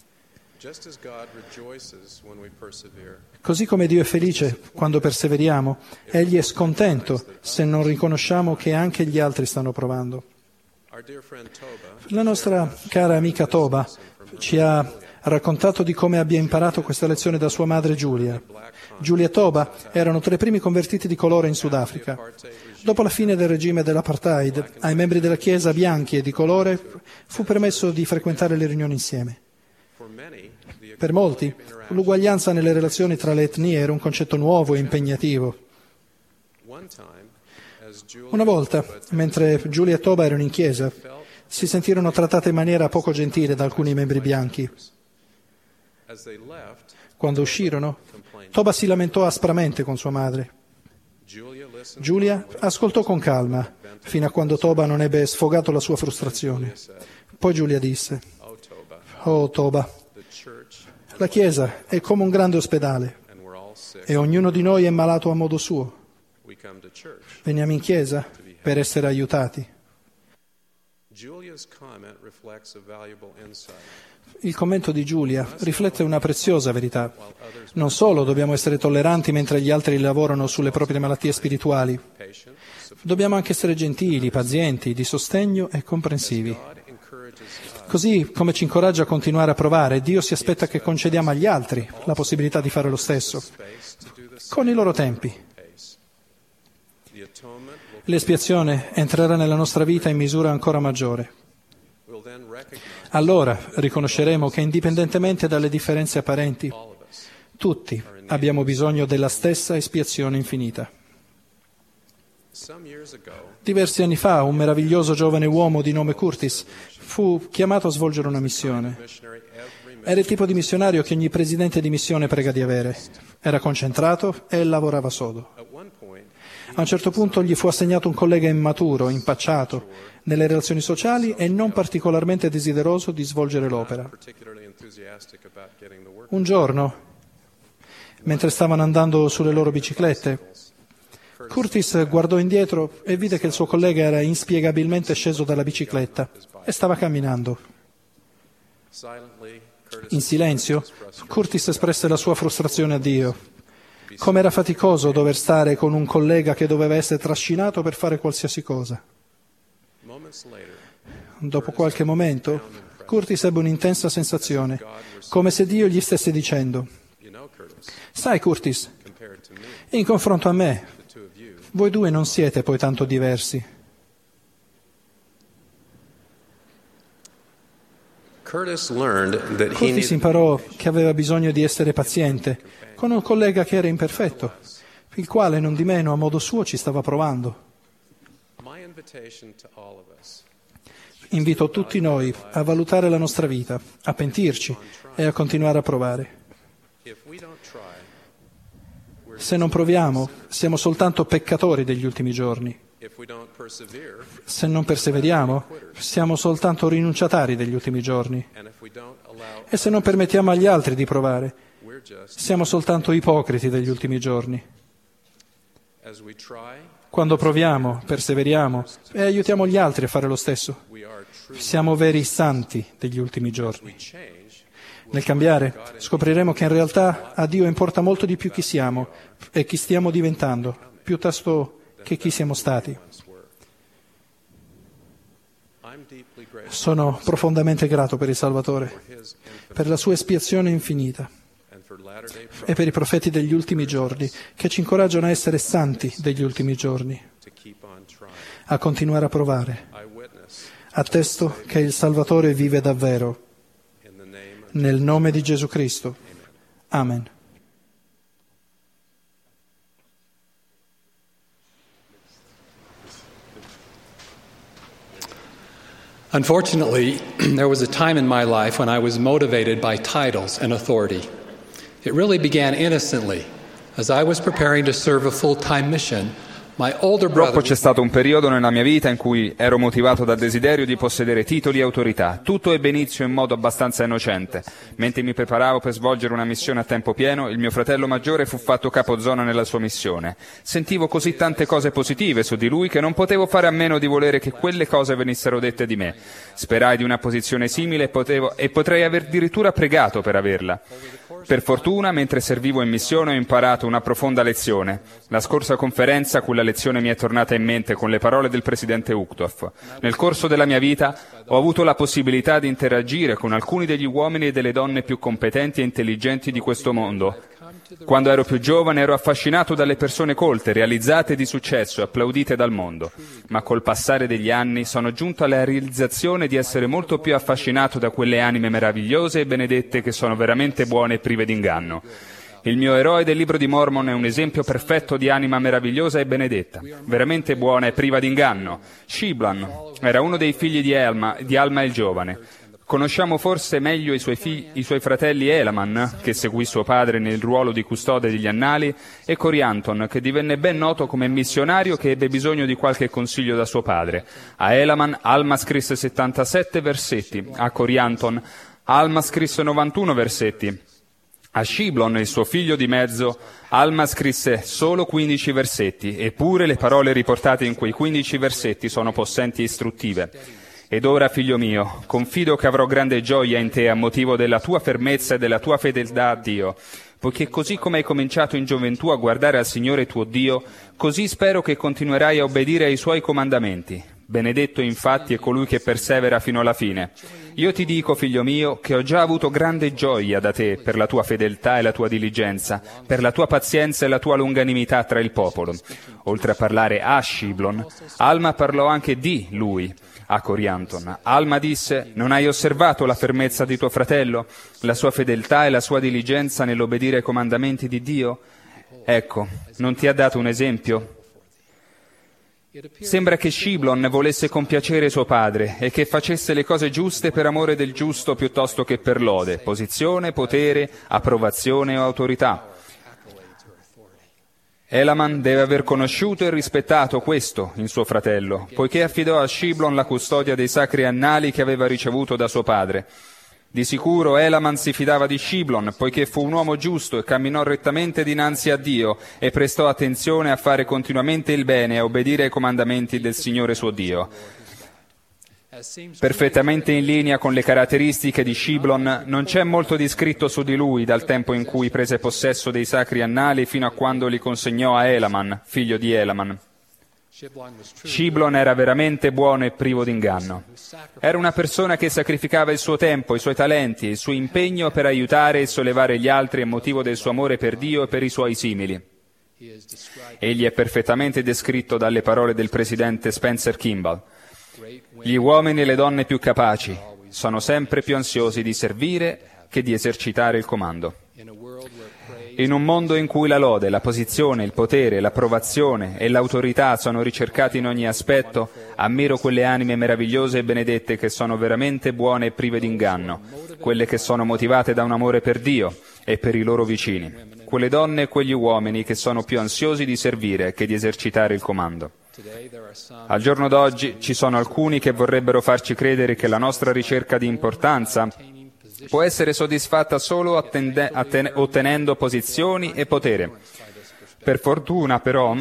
Così come Dio è felice quando perseveriamo, Egli è scontento se non riconosciamo che anche gli altri stanno provando. La nostra cara amica Toba ci ha raccontato di come abbia imparato questa lezione da sua madre Giulia. Giulia e Toba erano tra i primi convertiti di colore in Sudafrica. Dopo la fine del regime dell'apartheid, ai membri della Chiesa bianchi e di colore fu permesso di frequentare le riunioni insieme. Per molti, l'uguaglianza nelle relazioni tra le etnie era un concetto nuovo e impegnativo. Una volta, mentre Giulia e Toba erano in chiesa, si sentirono trattate in maniera poco gentile da alcuni membri bianchi. Quando uscirono, Toba si lamentò aspramente con sua madre. Giulia ascoltò con calma, fino a quando Toba non ebbe sfogato la sua frustrazione. Poi Giulia disse: «Oh Toba, la Chiesa è come un grande ospedale e ognuno di noi è malato a modo suo. Veniamo in Chiesa per essere aiutati». Il commento di Giulia riflette una preziosa verità. Non solo dobbiamo essere tolleranti mentre gli altri lavorano sulle proprie malattie spirituali, dobbiamo anche essere gentili, pazienti, di sostegno e comprensivi. Così come ci incoraggia a continuare a provare, Dio si aspetta che concediamo agli altri la possibilità di fare lo stesso, con i loro tempi. L'espiazione entrerà nella nostra vita in misura ancora maggiore. Allora riconosceremo che indipendentemente dalle differenze apparenti, tutti abbiamo bisogno della stessa espiazione infinita. Diversi anni fa un meraviglioso giovane uomo di nome Curtis fu chiamato a svolgere una missione. Era il tipo di missionario che ogni presidente di missione prega di avere. Era concentrato e lavorava sodo. A un certo punto gli fu assegnato un collega immaturo, impacciato nelle relazioni sociali e non particolarmente desideroso di svolgere l'opera. Un giorno, mentre stavano andando sulle loro biciclette, Curtis guardò indietro e vide che il suo collega era inspiegabilmente sceso dalla bicicletta e stava camminando. In silenzio, Curtis espresse la sua frustrazione a Dio. Com'era faticoso dover stare con un collega che doveva essere trascinato per fare qualsiasi cosa. Dopo qualche momento, Curtis ebbe un'intensa sensazione, come se Dio gli stesse dicendo: «Sai, Curtis, in confronto a me, voi due non siete poi tanto diversi». Curtis learned that Curtis imparò che aveva bisogno di essere paziente con un collega che era imperfetto, il quale non di meno a modo suo ci stava provando. Invito tutti noi a valutare la nostra vita, a pentirci e a continuare a provare. Se non proviamo, siamo soltanto peccatori degli ultimi giorni. Se non perseveriamo, siamo soltanto rinunciatari degli ultimi giorni. E se non permettiamo agli altri di provare, siamo soltanto ipocriti degli ultimi giorni. Quando proviamo, perseveriamo e aiutiamo gli altri a fare lo stesso, siamo veri santi degli ultimi giorni. Nel cambiare, scopriremo che in realtà a Dio importa molto di più chi siamo e chi stiamo diventando, piuttosto che chi siamo stati. Sono profondamente grato per il Salvatore, per la sua espiazione infinita e per i profeti degli ultimi giorni che ci incoraggiano a essere santi degli ultimi giorni, a continuare a provare. Attesto che il Salvatore vive davvero. Nel nome di Gesù Cristo. Amen. Unfortunately, there was a time in my life when I was motivated by titles and authority. It really began innocently. As I was preparing to serve a full-time mission, Purtroppo c'è stato un periodo nella mia vita in cui ero motivato dal desiderio di possedere titoli e autorità. Tutto ebbe inizio in modo abbastanza innocente. Mentre mi preparavo per svolgere una missione a tempo pieno, il mio fratello maggiore fu fatto capozona nella sua missione. Sentivo così tante cose positive su di lui che non potevo fare a meno di volere che quelle cose venissero dette di me. Sperai di una posizione simile e potrei aver addirittura pregato per averla. Per fortuna, mentre servivo in missione, ho imparato una profonda lezione. La scorsa conferenza, quella lezione mi è tornata in mente con le parole del presidente Uchtdorf. Nel corso della mia vita ho avuto la possibilità di interagire con alcuni degli uomini e delle donne più competenti e intelligenti di questo mondo. Quando ero più giovane ero affascinato dalle persone colte, realizzate di successo e applaudite dal mondo, ma col passare degli anni sono giunto alla realizzazione di essere molto più affascinato da quelle anime meravigliose e benedette che sono veramente buone e prive d'inganno. Il mio eroe del libro di Mormon è un esempio perfetto di anima meravigliosa e benedetta, veramente buona e priva d'inganno. Shiblan era uno dei figli di Alma il giovane. Conosciamo forse meglio i suoi fratelli Elaman, che seguì suo padre nel ruolo di custode degli annali, e Corianton, che divenne ben noto come missionario che ebbe bisogno di qualche consiglio da suo padre. A Elaman, Alma scrisse 77 versetti, a Corianton, Alma scrisse 91 versetti. A Shiblon, il suo figlio di mezzo, Alma scrisse solo 15 versetti, eppure le parole riportate in quei 15 versetti sono possenti e istruttive. Ed ora, figlio mio, confido che avrò grande gioia in te a motivo della tua fermezza e della tua fedeltà a Dio, poiché così come hai cominciato in gioventù a guardare al Signore tuo Dio, così spero che continuerai a obbedire ai Suoi comandamenti. Benedetto infatti è colui che persevera fino alla fine. Io ti dico, figlio mio, che ho già avuto grande gioia da te per la tua fedeltà e la tua diligenza, per la tua pazienza e la tua longanimità tra il popolo. Oltre a parlare a Shiblon, Alma parlò anche di lui, a Corianton. Alma disse: non hai osservato la fermezza di tuo fratello, la sua fedeltà e la sua diligenza nell'obbedire ai comandamenti di Dio? Ecco, non ti ha dato un esempio? Sembra che Shiblon volesse compiacere suo padre e che facesse le cose giuste per amore del giusto piuttosto che per lode, posizione, potere, approvazione o autorità. Elaman deve aver conosciuto e rispettato questo in suo fratello, poiché affidò a Shiblon la custodia dei sacri annali che aveva ricevuto da suo padre. Di sicuro Elaman si fidava di Shiblon, poiché fu un uomo giusto e camminò rettamente dinanzi a Dio e prestò attenzione a fare continuamente il bene e a obbedire ai comandamenti del Signore suo Dio. Perfettamente in linea con le caratteristiche di Shiblon, non c'è molto di scritto su di lui dal tempo in cui prese possesso dei sacri annali fino a quando li consegnò a Elaman, figlio di Elaman. Shiblon era veramente buono e privo d'inganno. Era una persona che sacrificava il suo tempo, i suoi talenti e il suo impegno per aiutare e sollevare gli altri a motivo del suo amore per Dio e per i suoi simili. Egli è perfettamente descritto dalle parole del presidente Spencer Kimball. Gli uomini e le donne più capaci sono sempre più ansiosi di servire che di esercitare il comando. In un mondo in cui la lode, la posizione, il potere, l'approvazione e l'autorità sono ricercati in ogni aspetto, ammiro quelle anime meravigliose e benedette che sono veramente buone e prive d'inganno, quelle che sono motivate da un amore per Dio e per i loro vicini, quelle donne e quegli uomini che sono più ansiosi di servire che di esercitare il comando. Al giorno d'oggi ci sono alcuni che vorrebbero farci credere che la nostra ricerca di importanza può essere soddisfatta solo ottenendo posizioni e potere. Per fortuna, però,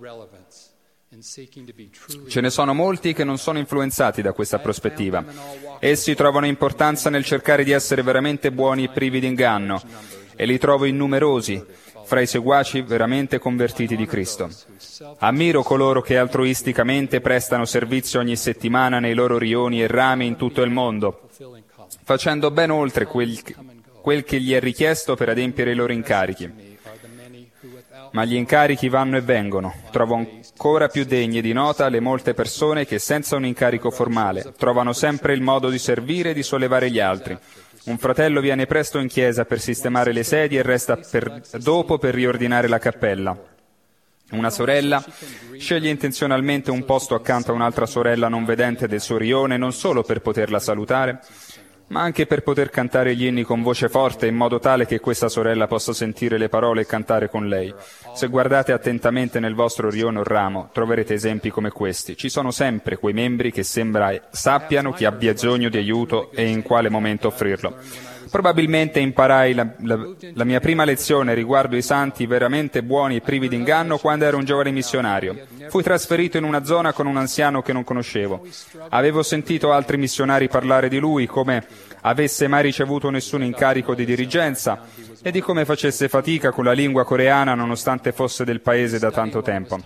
ce ne sono molti che non sono influenzati da questa prospettiva. Essi trovano importanza nel cercare di essere veramente buoni e privi di inganno, e li trovo innumerosi fra i seguaci veramente convertiti di Cristo. Ammiro coloro che altruisticamente prestano servizio ogni settimana nei loro rioni e rami in tutto il mondo, facendo ben oltre quel che gli è richiesto per adempiere i loro incarichi. Ma gli incarichi vanno e vengono. Trovo ancora più degne di nota le molte persone che senza un incarico formale trovano sempre il modo di servire e di sollevare gli altri. Un fratello viene presto in chiesa per sistemare le sedie e resta dopo per riordinare la cappella. Una sorella sceglie intenzionalmente un posto accanto a un'altra sorella non vedente del suo rione non solo per poterla salutare, ma anche per poter cantare gli inni con voce forte in modo tale che questa sorella possa sentire le parole e cantare con lei. Se guardate attentamente nel vostro rione o ramo, troverete esempi come questi. Ci sono sempre quei membri che sappiano chi ha bisogno di aiuto e in quale momento offrirlo. Probabilmente imparai la mia prima lezione riguardo i santi veramente buoni e privi di inganno quando ero un giovane missionario. Fui trasferito in una zona con un anziano che non conoscevo. Avevo sentito altri missionari parlare di lui, come avesse mai ricevuto nessun incarico di dirigenza e di come facesse fatica con la lingua coreana nonostante fosse del paese da tanto tempo.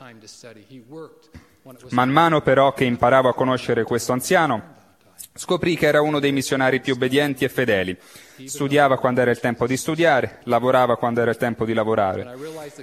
Man mano però che imparavo a conoscere questo anziano, scoprì che era uno dei missionari più obbedienti e fedeli. Studiava quando era il tempo di studiare, lavorava quando era il tempo di lavorare.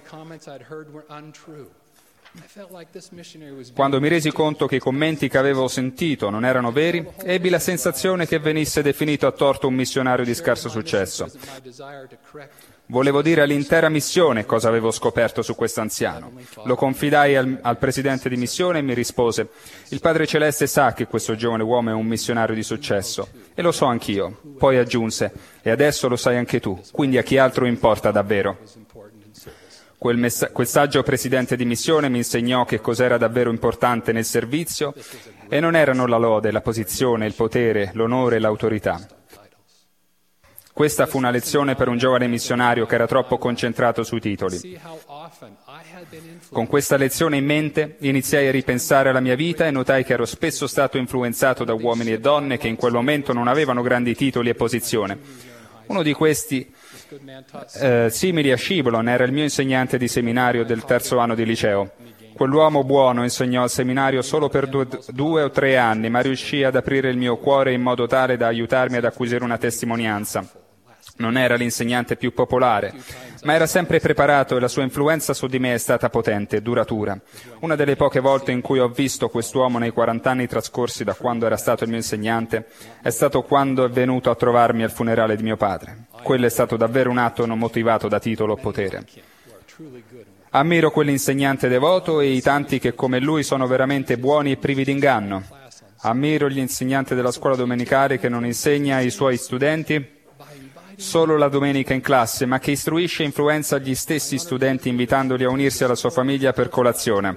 Quando mi resi conto che i commenti che avevo sentito non erano veri, ebbi la sensazione che venisse definito a torto un missionario di scarso successo. Volevo dire all'intera missione cosa avevo scoperto su questo anziano. Lo confidai al presidente di missione e mi rispose: «Il Padre Celeste sa che questo giovane uomo è un missionario di successo, e lo so anch'io». Poi aggiunse: «E adesso lo sai anche tu, quindi a chi altro importa davvero?» Quel saggio presidente di missione mi insegnò che cos'era davvero importante nel servizio, e non erano la lode, la posizione, il potere, l'onore e l'autorità. Questa fu una lezione per un giovane missionario che era troppo concentrato sui titoli. Con questa lezione in mente iniziai a ripensare alla mia vita e notai che ero spesso stato influenzato da uomini e donne che in quel momento non avevano grandi titoli e posizione. Uno di questi, simili a Scibolon, era il mio insegnante di seminario del terzo anno di liceo. Quell'uomo buono insegnò al seminario solo per 2 o 3 anni, ma riuscì ad aprire il mio cuore in modo tale da aiutarmi ad acquisire una testimonianza. Non era l'insegnante più popolare, ma era sempre preparato e la sua influenza su di me è stata potente e duratura. Una delle poche volte in cui ho visto quest'uomo nei 40 anni trascorsi da quando era stato il mio insegnante è stato quando è venuto a trovarmi al funerale di mio padre. Quello è stato davvero un atto non motivato da titolo o potere. Ammiro quell'insegnante devoto e i tanti che come lui sono veramente buoni e privi di inganno. Ammiro l'insegnante della scuola domenicale che non insegna ai suoi studenti solo la domenica in classe, ma che istruisce e influenza gli stessi studenti invitandoli a unirsi alla sua famiglia per colazione.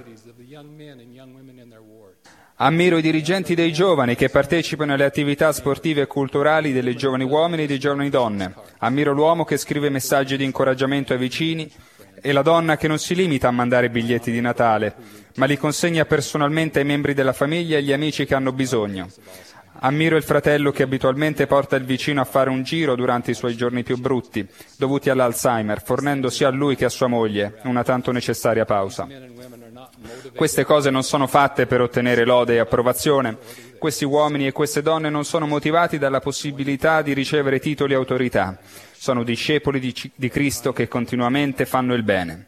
Ammiro i dirigenti dei giovani che partecipano alle attività sportive e culturali delle giovani uomini e delle giovani donne. Ammiro l'uomo che scrive messaggi di incoraggiamento ai vicini e la donna che non si limita a mandare biglietti di Natale, ma li consegna personalmente ai membri della famiglia e agli amici che hanno bisogno. Ammiro il fratello che abitualmente porta il vicino a fare un giro durante i suoi giorni più brutti, dovuti all'Alzheimer, fornendo sia a lui che a sua moglie una tanto necessaria pausa. Queste cose non sono fatte per ottenere lode e approvazione. Questi uomini e queste donne non sono motivati dalla possibilità di ricevere titoli e autorità. Sono discepoli di Cristo che continuamente fanno il bene.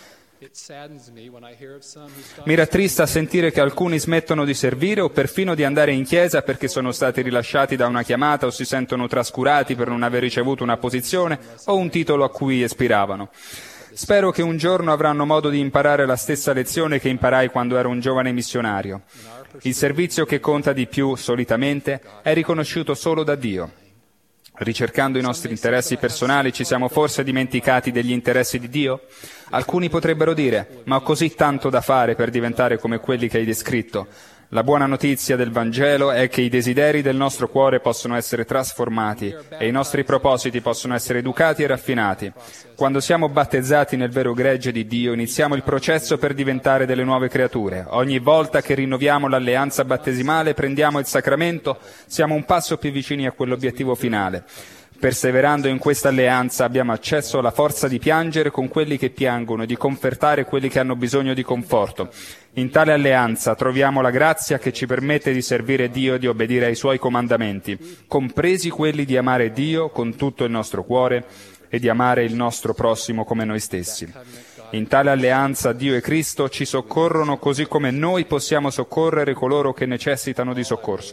Mi rattrista sentire che alcuni smettono di servire o perfino di andare in chiesa perché sono stati rilasciati da una chiamata o si sentono trascurati per non aver ricevuto una posizione o un titolo a cui aspiravano. Spero che un giorno avranno modo di imparare la stessa lezione che imparai quando ero un giovane missionario. Il servizio che conta di più, solitamente, è riconosciuto solo da Dio. Ricercando i nostri interessi personali ci siamo forse dimenticati degli interessi di Dio? Alcuni potrebbero dire, ma ho così tanto da fare per diventare come quelli che hai descritto. La buona notizia del Vangelo è che i desideri del nostro cuore possono essere trasformati e i nostri propositi possono essere educati e raffinati. Quando siamo battezzati nel vero gregge di Dio, iniziamo il processo per diventare delle nuove creature. Ogni volta che rinnoviamo l'alleanza battesimale, prendiamo il sacramento, siamo un passo più vicini a quell'obiettivo finale. Perseverando in questa alleanza abbiamo accesso alla forza di piangere con quelli che piangono e di confortare quelli che hanno bisogno di conforto. In tale alleanza troviamo la grazia che ci permette di servire Dio e di obbedire ai Suoi comandamenti, compresi quelli di amare Dio con tutto il nostro cuore e di amare il nostro prossimo come noi stessi. In tale alleanza Dio e Cristo ci soccorrono così come noi possiamo soccorrere coloro che necessitano di soccorso.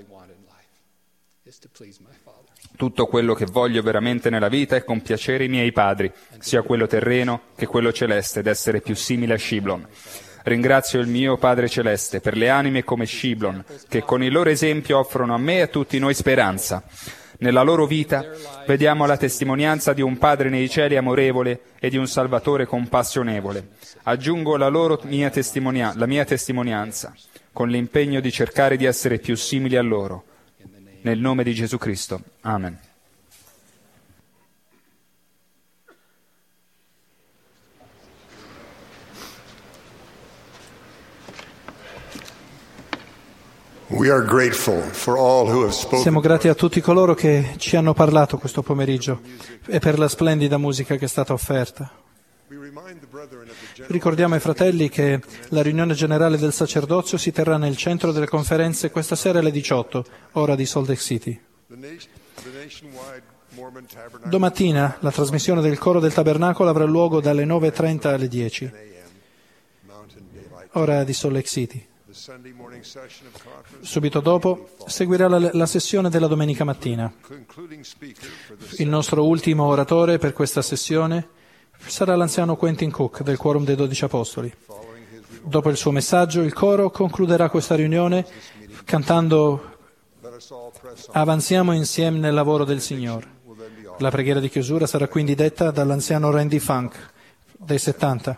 Tutto quello che voglio veramente nella vita è compiacere i miei padri, sia quello terreno che quello celeste, ed essere più simile a Sciblon. Ringrazio il mio Padre Celeste per le anime come Sciblon, che con il loro esempio offrono a me e a tutti noi speranza. Nella loro vita vediamo la testimonianza di un Padre nei cieli amorevole e di un Salvatore compassionevole. Aggiungo la mia testimonianza, con l'impegno di cercare di essere più simili a loro. Nel nome di Gesù Cristo. Amen. Siamo grati a tutti coloro che ci hanno parlato questo pomeriggio e per la splendida musica che è stata offerta. Ricordiamo ai fratelli che la riunione generale del sacerdozio si terrà nel centro delle conferenze questa sera alle 18, ora di Salt Lake City. Domattina la trasmissione del coro del tabernacolo avrà luogo dalle 9:30 alle 10, ora di Salt Lake City. Subito dopo seguirà la sessione della domenica mattina. Il nostro ultimo oratore per questa sessione sarà l'anziano Quentin Cook del Quorum dei 12 Apostoli. Dopo il suo messaggio, il coro concluderà questa riunione cantando "Avanziamo insieme nel lavoro del Signore". La preghiera di chiusura sarà quindi detta dall'anziano Randy Funk dei 70.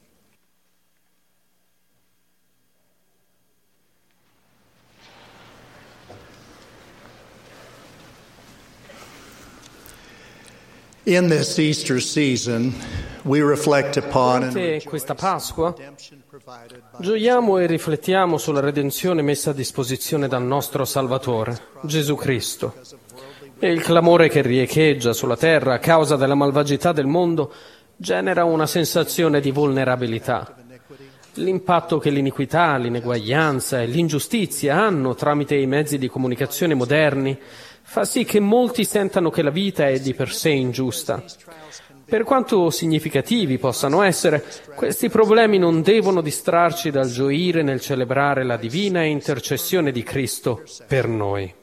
In this Easter season, we reflect upon durante questa Pasqua gioiamo e riflettiamo sulla redenzione messa a disposizione dal nostro Salvatore, Gesù Cristo, e il clamore che riecheggia sulla terra a causa della malvagità del mondo genera una sensazione di vulnerabilità. L'impatto che l'iniquità, l'ineguaglianza e l'ingiustizia hanno tramite i mezzi di comunicazione moderni fa sì che molti sentano che la vita è di per sé ingiusta. Per quanto significativi possano essere, questi problemi non devono distrarci dal gioire nel celebrare la divina intercessione di Cristo per noi.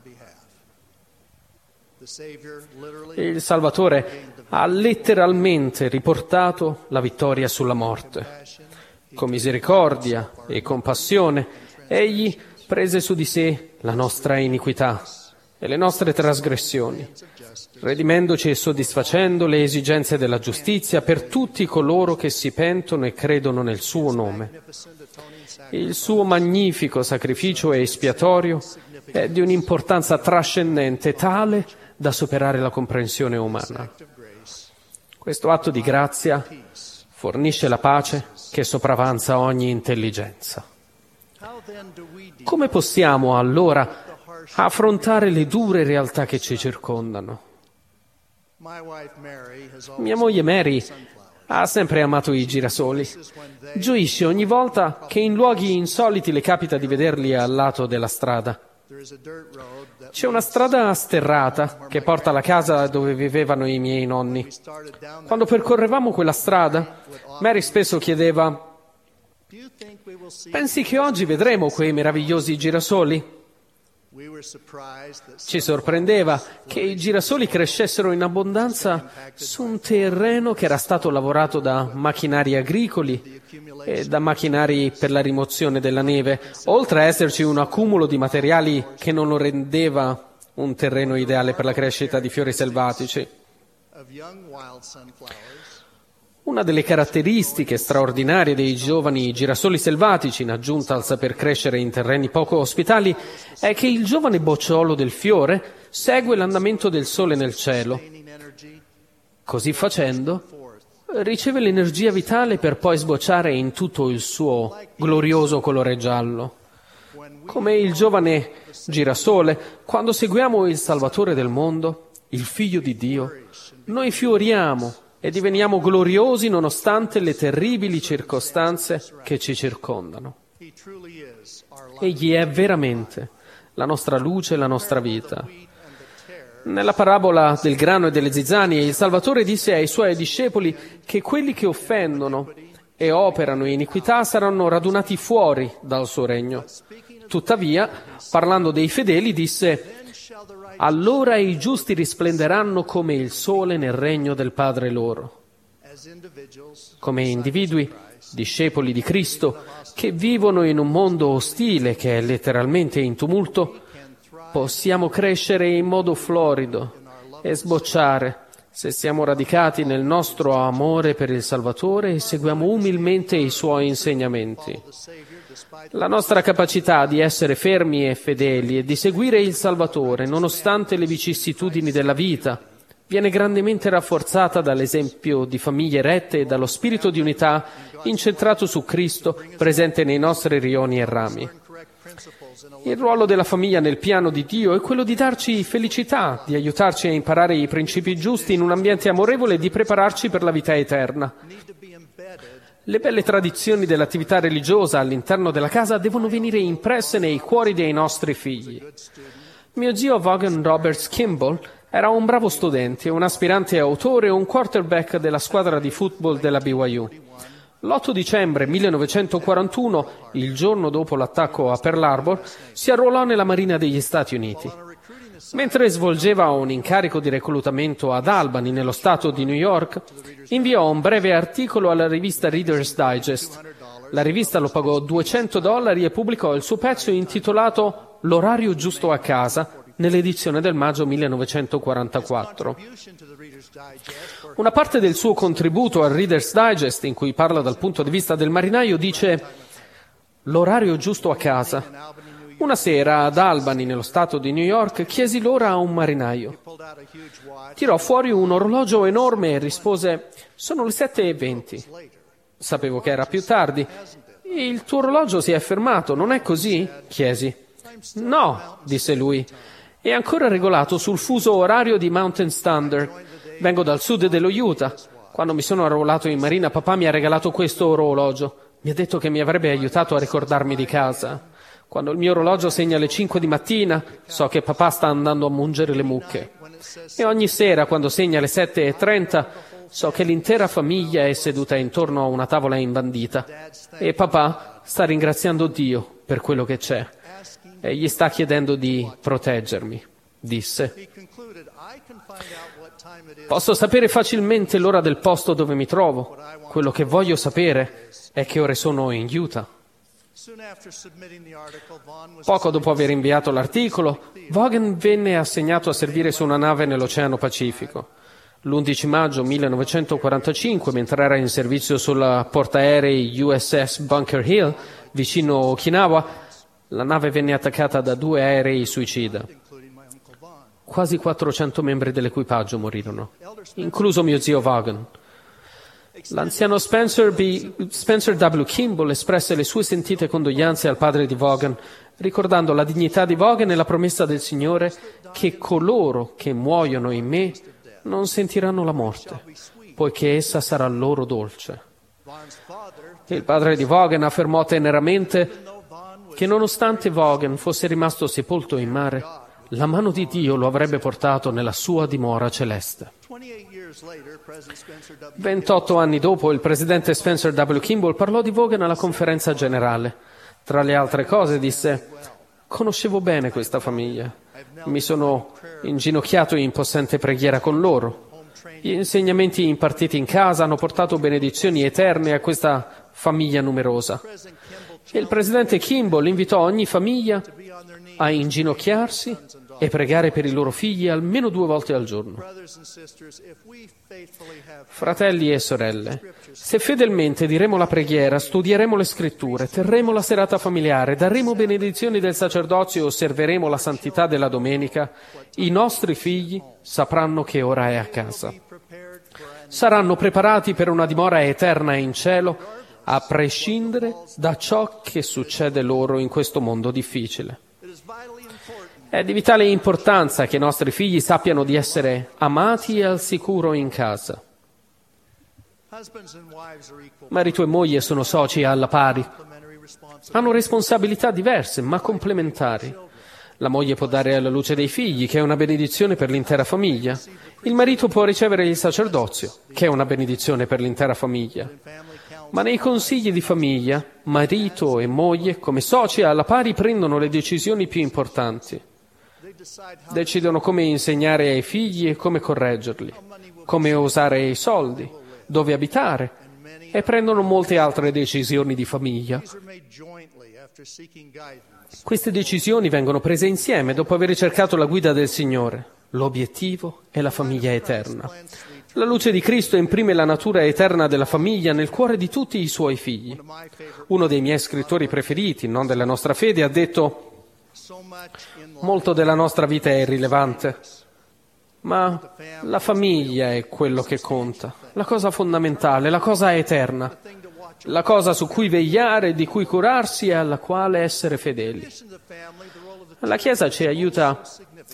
Il Salvatore ha letteralmente riportato la vittoria sulla morte. Con misericordia e compassione, Egli prese su di sé la nostra iniquità e le nostre trasgressioni, redimendoci e soddisfacendo le esigenze della giustizia per tutti coloro che si pentono e credono nel suo nome. Il suo magnifico sacrificio espiatorio è di un'importanza trascendente tale da superare la comprensione umana. Questo atto di grazia fornisce la pace che sopravanza ogni intelligenza. Come possiamo allora affrontare le dure realtà che ci circondano? Mia moglie Mary ha sempre amato i girasoli. Gioisce ogni volta che in luoghi insoliti le capita di vederli al lato della strada. C'è una strada sterrata che porta alla casa dove vivevano i miei nonni. Quando percorrevamo quella strada, Mary spesso chiedeva: "Pensi che oggi vedremo quei meravigliosi girasoli?" Ci sorprendeva che i girasoli crescessero in abbondanza su un terreno che era stato lavorato da macchinari agricoli e da macchinari per la rimozione della neve, oltre a esserci un accumulo di materiali che non lo rendeva un terreno ideale per la crescita di fiori selvatici. Una delle caratteristiche straordinarie dei giovani girasoli selvatici, in aggiunta al saper crescere in terreni poco ospitali, è che il giovane bocciolo del fiore segue l'andamento del sole nel cielo. Così facendo, riceve l'energia vitale per poi sbocciare in tutto il suo glorioso colore giallo. Come il giovane girasole, quando seguiamo il Salvatore del mondo, il Figlio di Dio, noi fioriamo e diveniamo gloriosi nonostante le terribili circostanze che ci circondano. Egli è veramente la nostra luce e la nostra vita. Nella parabola del grano e delle zizzanie, il Salvatore disse ai suoi discepoli che quelli che offendono e operano iniquità saranno radunati fuori dal suo regno. Tuttavia, parlando dei fedeli, disse: allora i giusti risplenderanno come il sole nel regno del Padre loro. Come individui, discepoli di Cristo, che vivono in un mondo ostile che è letteralmente in tumulto, possiamo crescere in modo florido e sbocciare se siamo radicati nel nostro amore per il Salvatore e seguiamo umilmente i suoi insegnamenti. La nostra capacità di essere fermi e fedeli e di seguire il Salvatore, nonostante le vicissitudini della vita, viene grandemente rafforzata dall'esempio di famiglie rette e dallo spirito di unità incentrato su Cristo presente nei nostri rioni e rami. Il ruolo della famiglia nel piano di Dio è quello di darci felicità, di aiutarci a imparare i principi giusti in un ambiente amorevole e di prepararci per la vita eterna. Le belle tradizioni dell'attività religiosa all'interno della casa devono venire impresse nei cuori dei nostri figli. Mio zio Vaughan Roberts Kimball era un bravo studente, un aspirante autore e un quarterback della squadra di football della BYU. L'8 dicembre 1941, il giorno dopo l'attacco a Pearl Harbor, si arruolò nella Marina degli Stati Uniti. Mentre svolgeva un incarico di reclutamento ad Albany, nello stato di New York, inviò un breve articolo alla rivista Reader's Digest. La rivista lo pagò $200 e pubblicò il suo pezzo intitolato «L'orario giusto a casa», nell'edizione del maggio 1944. Una parte del suo contributo al Reader's Digest, in cui parla dal punto di vista del marinaio, dice: «L'orario giusto a casa. Una sera ad Albany, nello stato di New York, chiesi l'ora a un marinaio. Tirò fuori un orologio enorme e rispose: sono le 7:20. Sapevo che era più tardi. Il tuo orologio si è fermato, non è così? Chiesi. No, disse lui. È ancora regolato sul fuso orario di Mountain Standard. Vengo dal sud dello Utah. Quando mi sono arruolato in marina, papà mi ha regalato questo orologio. Mi ha detto che mi avrebbe aiutato a ricordarmi di casa. Quando il mio orologio segna le 5 di mattina, so che papà sta andando a mungere le mucche. E ogni sera, quando segna le 7:30, so che l'intera famiglia è seduta intorno a una tavola imbandita. E papà sta ringraziando Dio per quello che c'è. E gli sta chiedendo di proteggermi», disse. «Posso sapere facilmente l'ora del posto dove mi trovo. Quello che voglio sapere è che ore sono in Utah». Poco dopo aver inviato l'articolo, Vaughan venne assegnato a servire su una nave nell'Oceano Pacifico. L'11 maggio 1945, mentre era in servizio sulla portaerei USS Bunker Hill, vicino Okinawa, la nave venne attaccata da 2 aerei suicida. Quasi 400 membri dell'equipaggio morirono, incluso mio zio Vaughan. L'anziano Spencer W. Kimball espresse le sue sentite condoglianze al padre di Vaughan, ricordando la dignità di Vaughan e la promessa del Signore che coloro che muoiono in me non sentiranno la morte, poiché essa sarà loro dolce. Il padre di Vaughan affermò teneramente che nonostante Vaughan fosse rimasto sepolto in mare, la mano di Dio lo avrebbe portato nella sua dimora celeste. 28 anni dopo, il presidente Spencer W. Kimball parlò di Vaughan alla conferenza generale. Tra le altre cose disse: «Conoscevo bene questa famiglia. Mi sono inginocchiato in possente preghiera con loro. Gli insegnamenti impartiti in casa hanno portato benedizioni eterne a questa famiglia numerosa». Il presidente Kimball invitò ogni famiglia a inginocchiarsi e pregare per i loro figli almeno 2 volte al giorno. Fratelli e sorelle, se fedelmente diremo la preghiera, studieremo le scritture, terremo la serata familiare, daremo benedizioni del sacerdozio e osserveremo la santità della domenica, i nostri figli sapranno che ora è a casa. Saranno preparati per una dimora eterna in cielo, a prescindere da ciò che succede loro in questo mondo difficile. È di vitale importanza che i nostri figli sappiano di essere amati e al sicuro in casa. Marito e moglie sono soci alla pari. Hanno responsabilità diverse, ma complementari. La moglie può dare alla luce dei figli, che è una benedizione per l'intera famiglia. Il marito può ricevere il sacerdozio, che è una benedizione per l'intera famiglia. Ma nei consigli di famiglia, marito e moglie, come soci alla pari, prendono le decisioni più importanti. Decidono come insegnare ai figli e come correggerli, come usare i soldi, dove abitare, e prendono molte altre decisioni di famiglia. Queste decisioni vengono prese insieme dopo aver cercato la guida del Signore. L'obiettivo è la famiglia eterna. La luce di Cristo imprime la natura eterna della famiglia nel cuore di tutti i suoi figli. Uno dei miei scrittori preferiti, non della nostra fede, ha detto: molto della nostra vita è irrilevante, ma la famiglia è quello che conta, la cosa fondamentale, la cosa eterna, la cosa su cui vegliare, di cui curarsi e alla quale essere fedeli. La Chiesa ci aiuta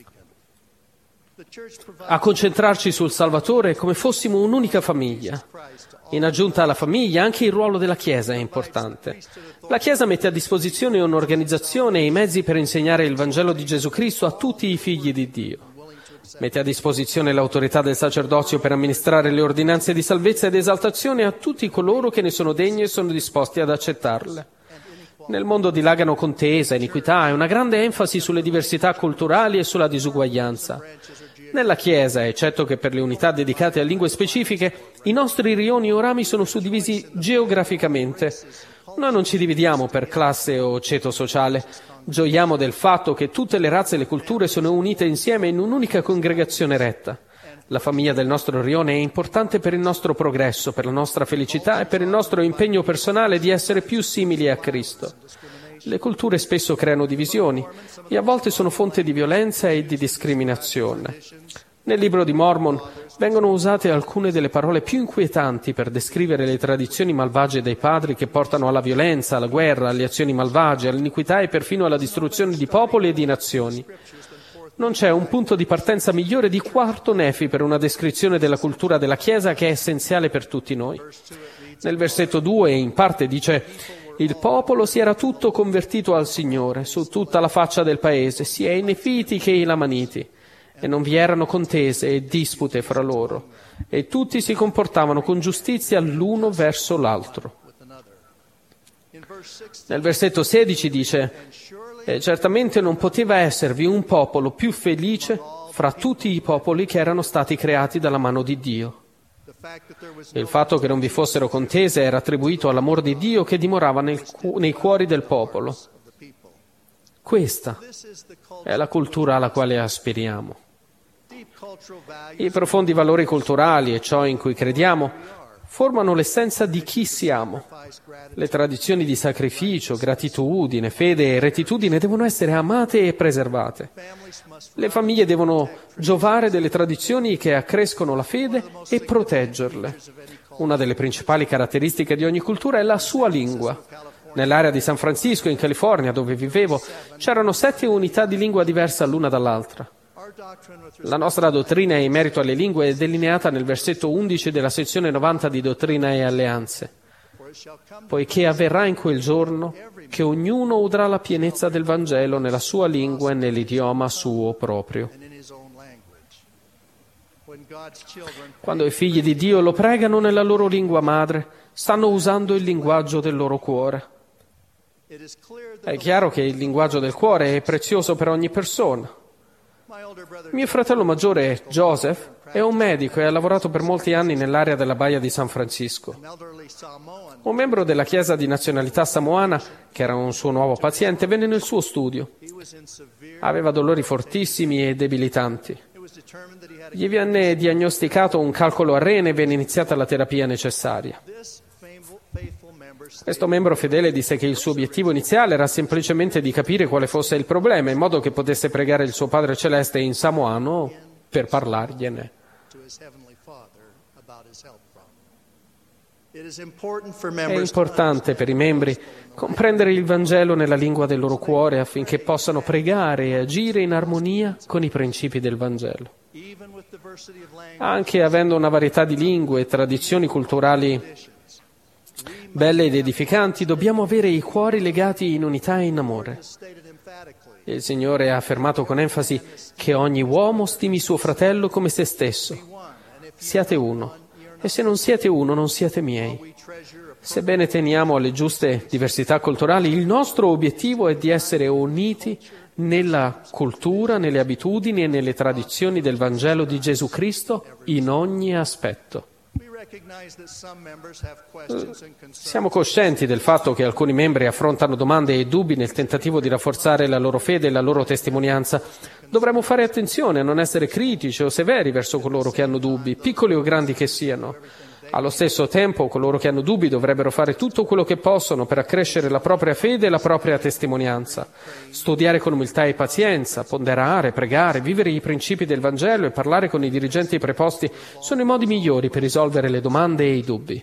a concentrarci sul Salvatore come fossimo un'unica famiglia. In aggiunta alla famiglia, anche il ruolo della Chiesa è importante. La Chiesa mette a disposizione un'organizzazione e i mezzi per insegnare il Vangelo di Gesù Cristo a tutti i figli di Dio. Mette a disposizione l'autorità del sacerdozio per amministrare le ordinanze di salvezza ed esaltazione a tutti coloro che ne sono degni e sono disposti ad accettarle. Nel mondo dilagano contesa, iniquità e una grande enfasi sulle diversità culturali e sulla disuguaglianza. Nella Chiesa, eccetto che per le unità dedicate a lingue specifiche, i nostri rioni o rami sono suddivisi geograficamente. Noi non ci dividiamo per classe o ceto sociale. Gioiamo del fatto che tutte le razze e le culture sono unite insieme in un'unica congregazione retta. La famiglia del nostro rione è importante per il nostro progresso, per la nostra felicità e per il nostro impegno personale di essere più simili a Cristo. Le culture spesso creano divisioni e a volte sono fonte di violenza e di discriminazione. Nel libro di Mormon vengono usate alcune delle parole più inquietanti per descrivere le tradizioni malvagie dei padri che portano alla violenza, alla guerra, alle azioni malvagie, all'iniquità e perfino alla distruzione di popoli e di nazioni. Non c'è un punto di partenza migliore di Quarto Nefi per una descrizione della cultura della Chiesa che è essenziale per tutti noi. Nel versetto 2 in parte dice: il popolo si era tutto convertito al Signore su tutta la faccia del paese, sia i Nefiti che i Lamaniti, e non vi erano contese e dispute fra loro, e tutti si comportavano con giustizia l'uno verso l'altro. Nel versetto 16 dice: e certamente non poteva esservi un popolo più felice fra tutti i popoli che erano stati creati dalla mano di Dio. Il fatto che non vi fossero contese era attribuito all'amor di Dio che dimorava nei cuori del popolo. Questa è la cultura alla quale aspiriamo. I profondi valori culturali e ciò in cui crediamo formano l'essenza di chi siamo. Le tradizioni di sacrificio, gratitudine, fede e rettitudine devono essere amate e preservate. Le famiglie devono giovare delle tradizioni che accrescono la fede e proteggerle. Una delle principali caratteristiche di ogni cultura è la sua lingua. Nell'area di San Francisco, in California, dove vivevo, c'erano 7 unità di lingua diversa l'una dall'altra. La nostra dottrina in merito alle lingue è delineata nel versetto 11 della sezione 90 di Dottrina e Alleanze. Poiché avverrà in quel giorno che ognuno udrà la pienezza del Vangelo nella sua lingua e nell'idioma suo proprio. Quando i figli di Dio lo pregano nella loro lingua madre, stanno usando il linguaggio del loro cuore. È chiaro che il linguaggio del cuore è prezioso per ogni persona. Mio fratello maggiore, Joseph, è un medico e ha lavorato per molti anni nell'area della Baia di San Francisco. Un membro della Chiesa di nazionalità samoana, che era un suo nuovo paziente, venne nel suo studio. Aveva dolori fortissimi e debilitanti. Gli venne diagnosticato un calcolo a rene e venne iniziata la terapia necessaria. Questo membro fedele disse che il suo obiettivo iniziale era semplicemente di capire quale fosse il problema, in modo che potesse pregare il suo Padre Celeste in samoano per parlargliene. È importante per i membri comprendere il Vangelo nella lingua del loro cuore affinché possano pregare e agire in armonia con i principi del Vangelo. Anche avendo una varietà di lingue e tradizioni culturali belle ed edificanti, dobbiamo avere i cuori legati in unità e in amore. Il Signore ha affermato con enfasi che ogni uomo stimi suo fratello come se stesso. Siate uno, e se non siete uno, non siete miei. Sebbene teniamo alle giuste diversità culturali, il nostro obiettivo è di essere uniti nella cultura, nelle abitudini e nelle tradizioni del Vangelo di Gesù Cristo in ogni aspetto. Siamo coscienti del fatto che alcuni membri affrontano domande e dubbi nel tentativo di rafforzare la loro fede e la loro testimonianza. Dovremmo fare attenzione a non essere critici o severi verso coloro che hanno dubbi, piccoli o grandi che siano. Allo stesso tempo, coloro che hanno dubbi dovrebbero fare tutto quello che possono per accrescere la propria fede e la propria testimonianza. Studiare con umiltà e pazienza, ponderare, pregare, vivere i principi del Vangelo e parlare con i dirigenti preposti sono i modi migliori per risolvere le domande e i dubbi.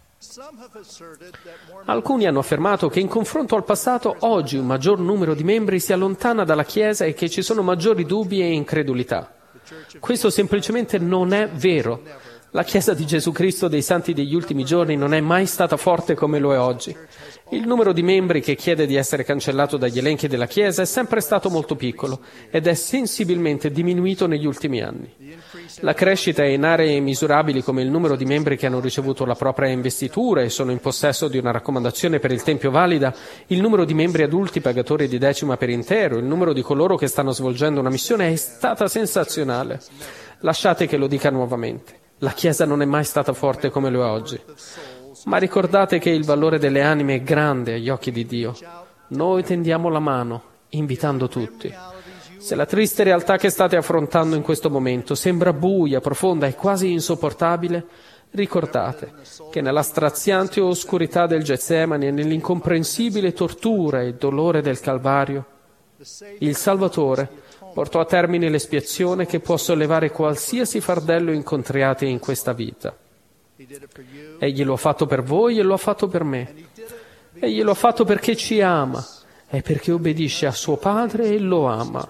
Alcuni hanno affermato che in confronto al passato, oggi un maggior numero di membri si allontana dalla Chiesa e che ci sono maggiori dubbi e incredulità. Questo semplicemente non è vero. La Chiesa di Gesù Cristo dei Santi degli ultimi giorni non è mai stata forte come lo è oggi. Il numero di membri che chiede di essere cancellato dagli elenchi della Chiesa è sempre stato molto piccolo ed è sensibilmente diminuito negli ultimi anni. La crescita è in aree misurabili come il numero di membri che hanno ricevuto la propria investitura e sono in possesso di una raccomandazione per il Tempio valida, il numero di membri adulti pagatori di decima per intero, il numero di coloro che stanno svolgendo una missione è stata sensazionale. Lasciate che lo dica nuovamente. La Chiesa non è mai stata forte come lo è oggi. Ma ricordate che il valore delle anime è grande agli occhi di Dio. Noi tendiamo la mano, invitando tutti. Se la triste realtà che state affrontando in questo momento sembra buia, profonda e quasi insopportabile, ricordate che nella straziante oscurità del Getsemani e nell'incomprensibile tortura e dolore del Calvario, il Salvatore portò a termine l'espiazione che può sollevare qualsiasi fardello incontriate in questa vita. Egli lo ha fatto per voi e lo ha fatto per me. Egli lo ha fatto perché ci ama e perché obbedisce a suo Padre e lo ama.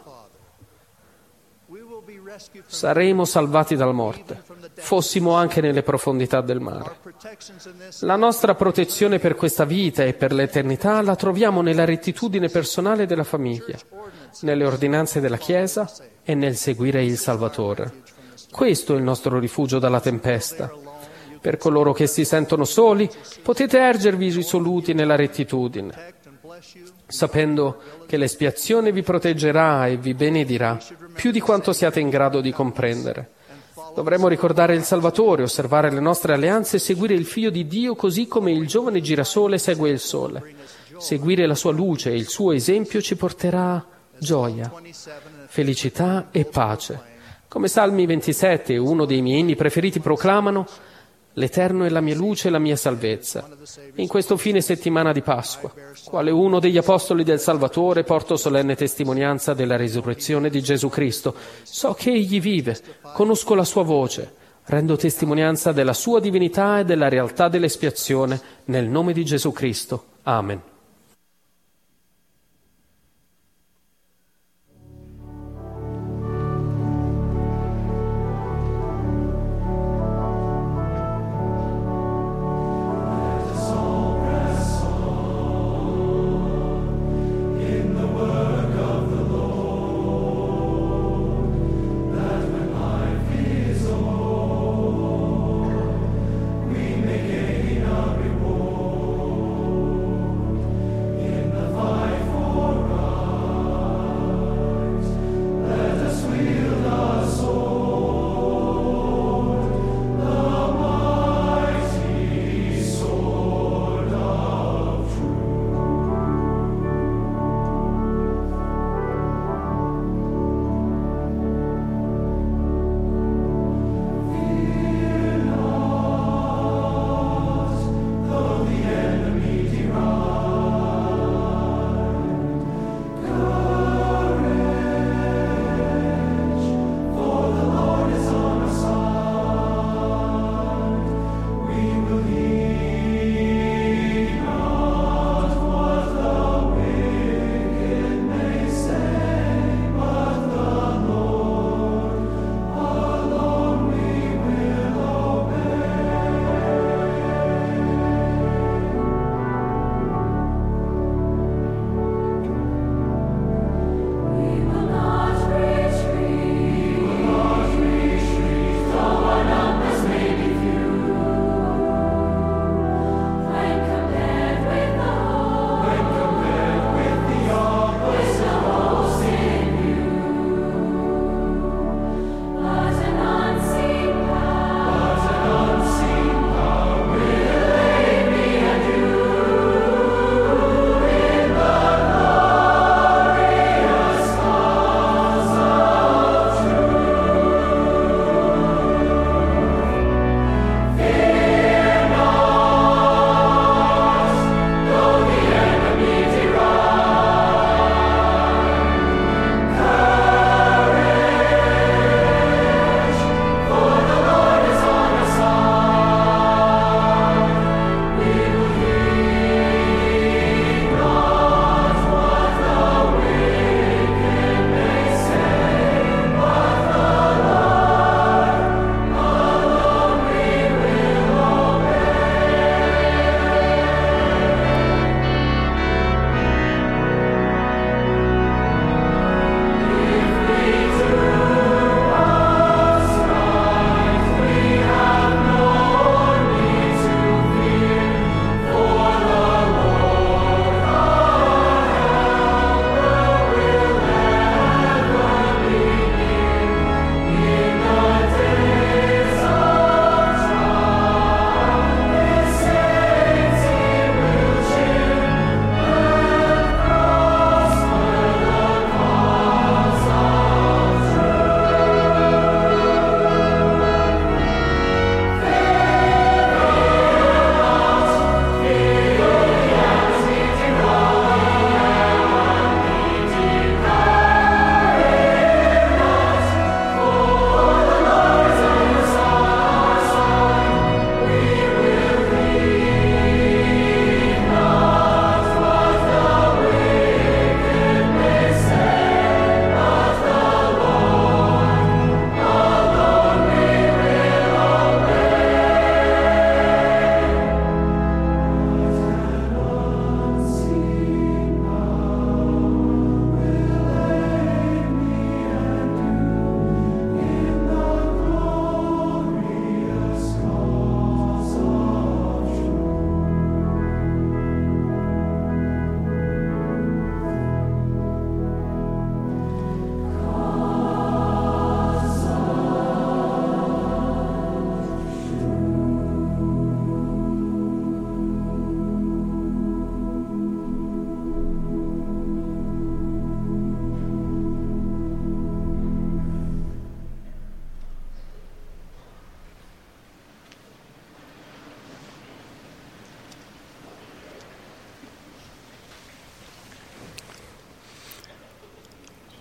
Saremo salvati dalla morte, fossimo anche nelle profondità del mare. La nostra protezione per questa vita e per l'eternità la troviamo nella rettitudine personale della famiglia, nelle ordinanze della Chiesa e nel seguire il Salvatore. Questo è il nostro rifugio dalla tempesta. Per coloro che si sentono soli, potete ergervi risoluti nella rettitudine, sapendo che l'espiazione vi proteggerà e vi benedirà più di quanto siate in grado di comprendere. Dovremmo ricordare il Salvatore, osservare le nostre alleanze e seguire il Figlio di Dio così come il giovane girasole segue il sole. Seguire la sua luce e il suo esempio ci porterà gioia, felicità e pace. Come Salmi 27, uno dei miei inni preferiti, proclamano: «L'Eterno è la mia luce e la mia salvezza». In questo fine settimana di Pasqua, quale uno degli apostoli del Salvatore, porto solenne testimonianza della risurrezione di Gesù Cristo. So che Egli vive, conosco la sua voce, rendo testimonianza della sua divinità e della realtà dell'espiazione, nel nome di Gesù Cristo. Amen.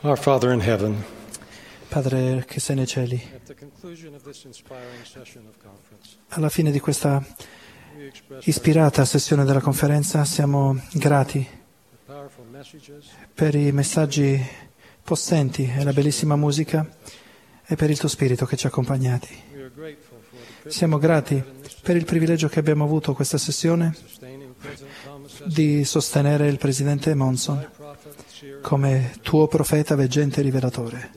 Our Father in heaven, Padre che sei nei cieli, alla fine di questa ispirata sessione della conferenza siamo grati per i messaggi possenti e la bellissima musica e per il tuo spirito che ci ha accompagnati. Siamo grati per il privilegio che abbiamo avuto questa sessione di sostenere il Presidente Monson come tuo profeta, veggente e rivelatore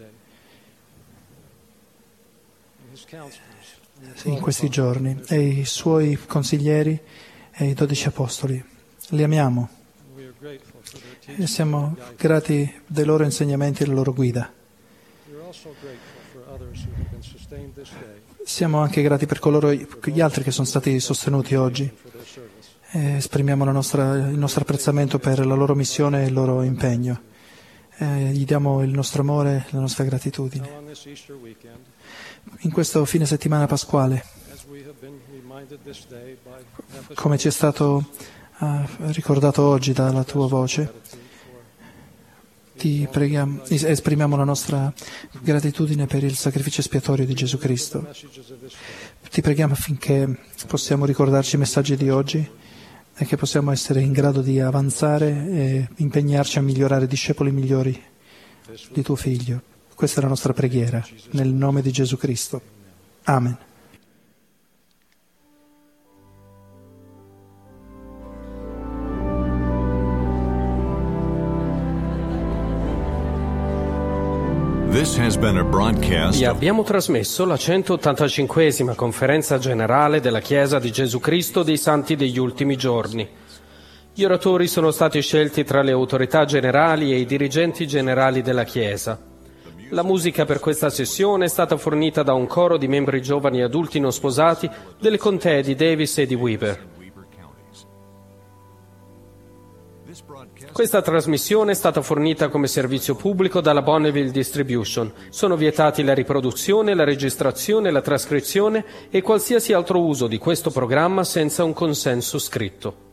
in questi giorni, e i suoi consiglieri e i 12 apostoli. Li amiamo e siamo grati dei loro insegnamenti e della loro guida. Siamo anche grati per gli altri che sono stati sostenuti oggi. Esprimiamo il nostro apprezzamento per la loro missione e il loro impegno. Gli diamo il nostro amore e la nostra gratitudine. In questo fine settimana pasquale, come ci è stato ricordato oggi dalla tua voce, ti preghiamo, esprimiamo la nostra gratitudine per il sacrificio espiatorio di Gesù Cristo. Ti preghiamo affinché possiamo ricordarci i messaggi di oggi e che possiamo essere in grado di avanzare e impegnarci a migliorare discepoli migliori di tuo Figlio. Questa è la nostra preghiera, nel nome di Gesù Cristo. Amen. Vi abbiamo trasmesso la 185esima conferenza generale della Chiesa di Gesù Cristo dei Santi degli Ultimi Giorni. Gli oratori sono stati scelti tra le autorità generali e i dirigenti generali della Chiesa. La musica per questa sessione è stata fornita da un coro di membri giovani adulti non sposati delle contee di Davis e di Weber. Questa trasmissione è stata fornita come servizio pubblico dalla Bonneville Distribution. Sono vietati la riproduzione, la registrazione, la trascrizione e qualsiasi altro uso di questo programma senza un consenso scritto.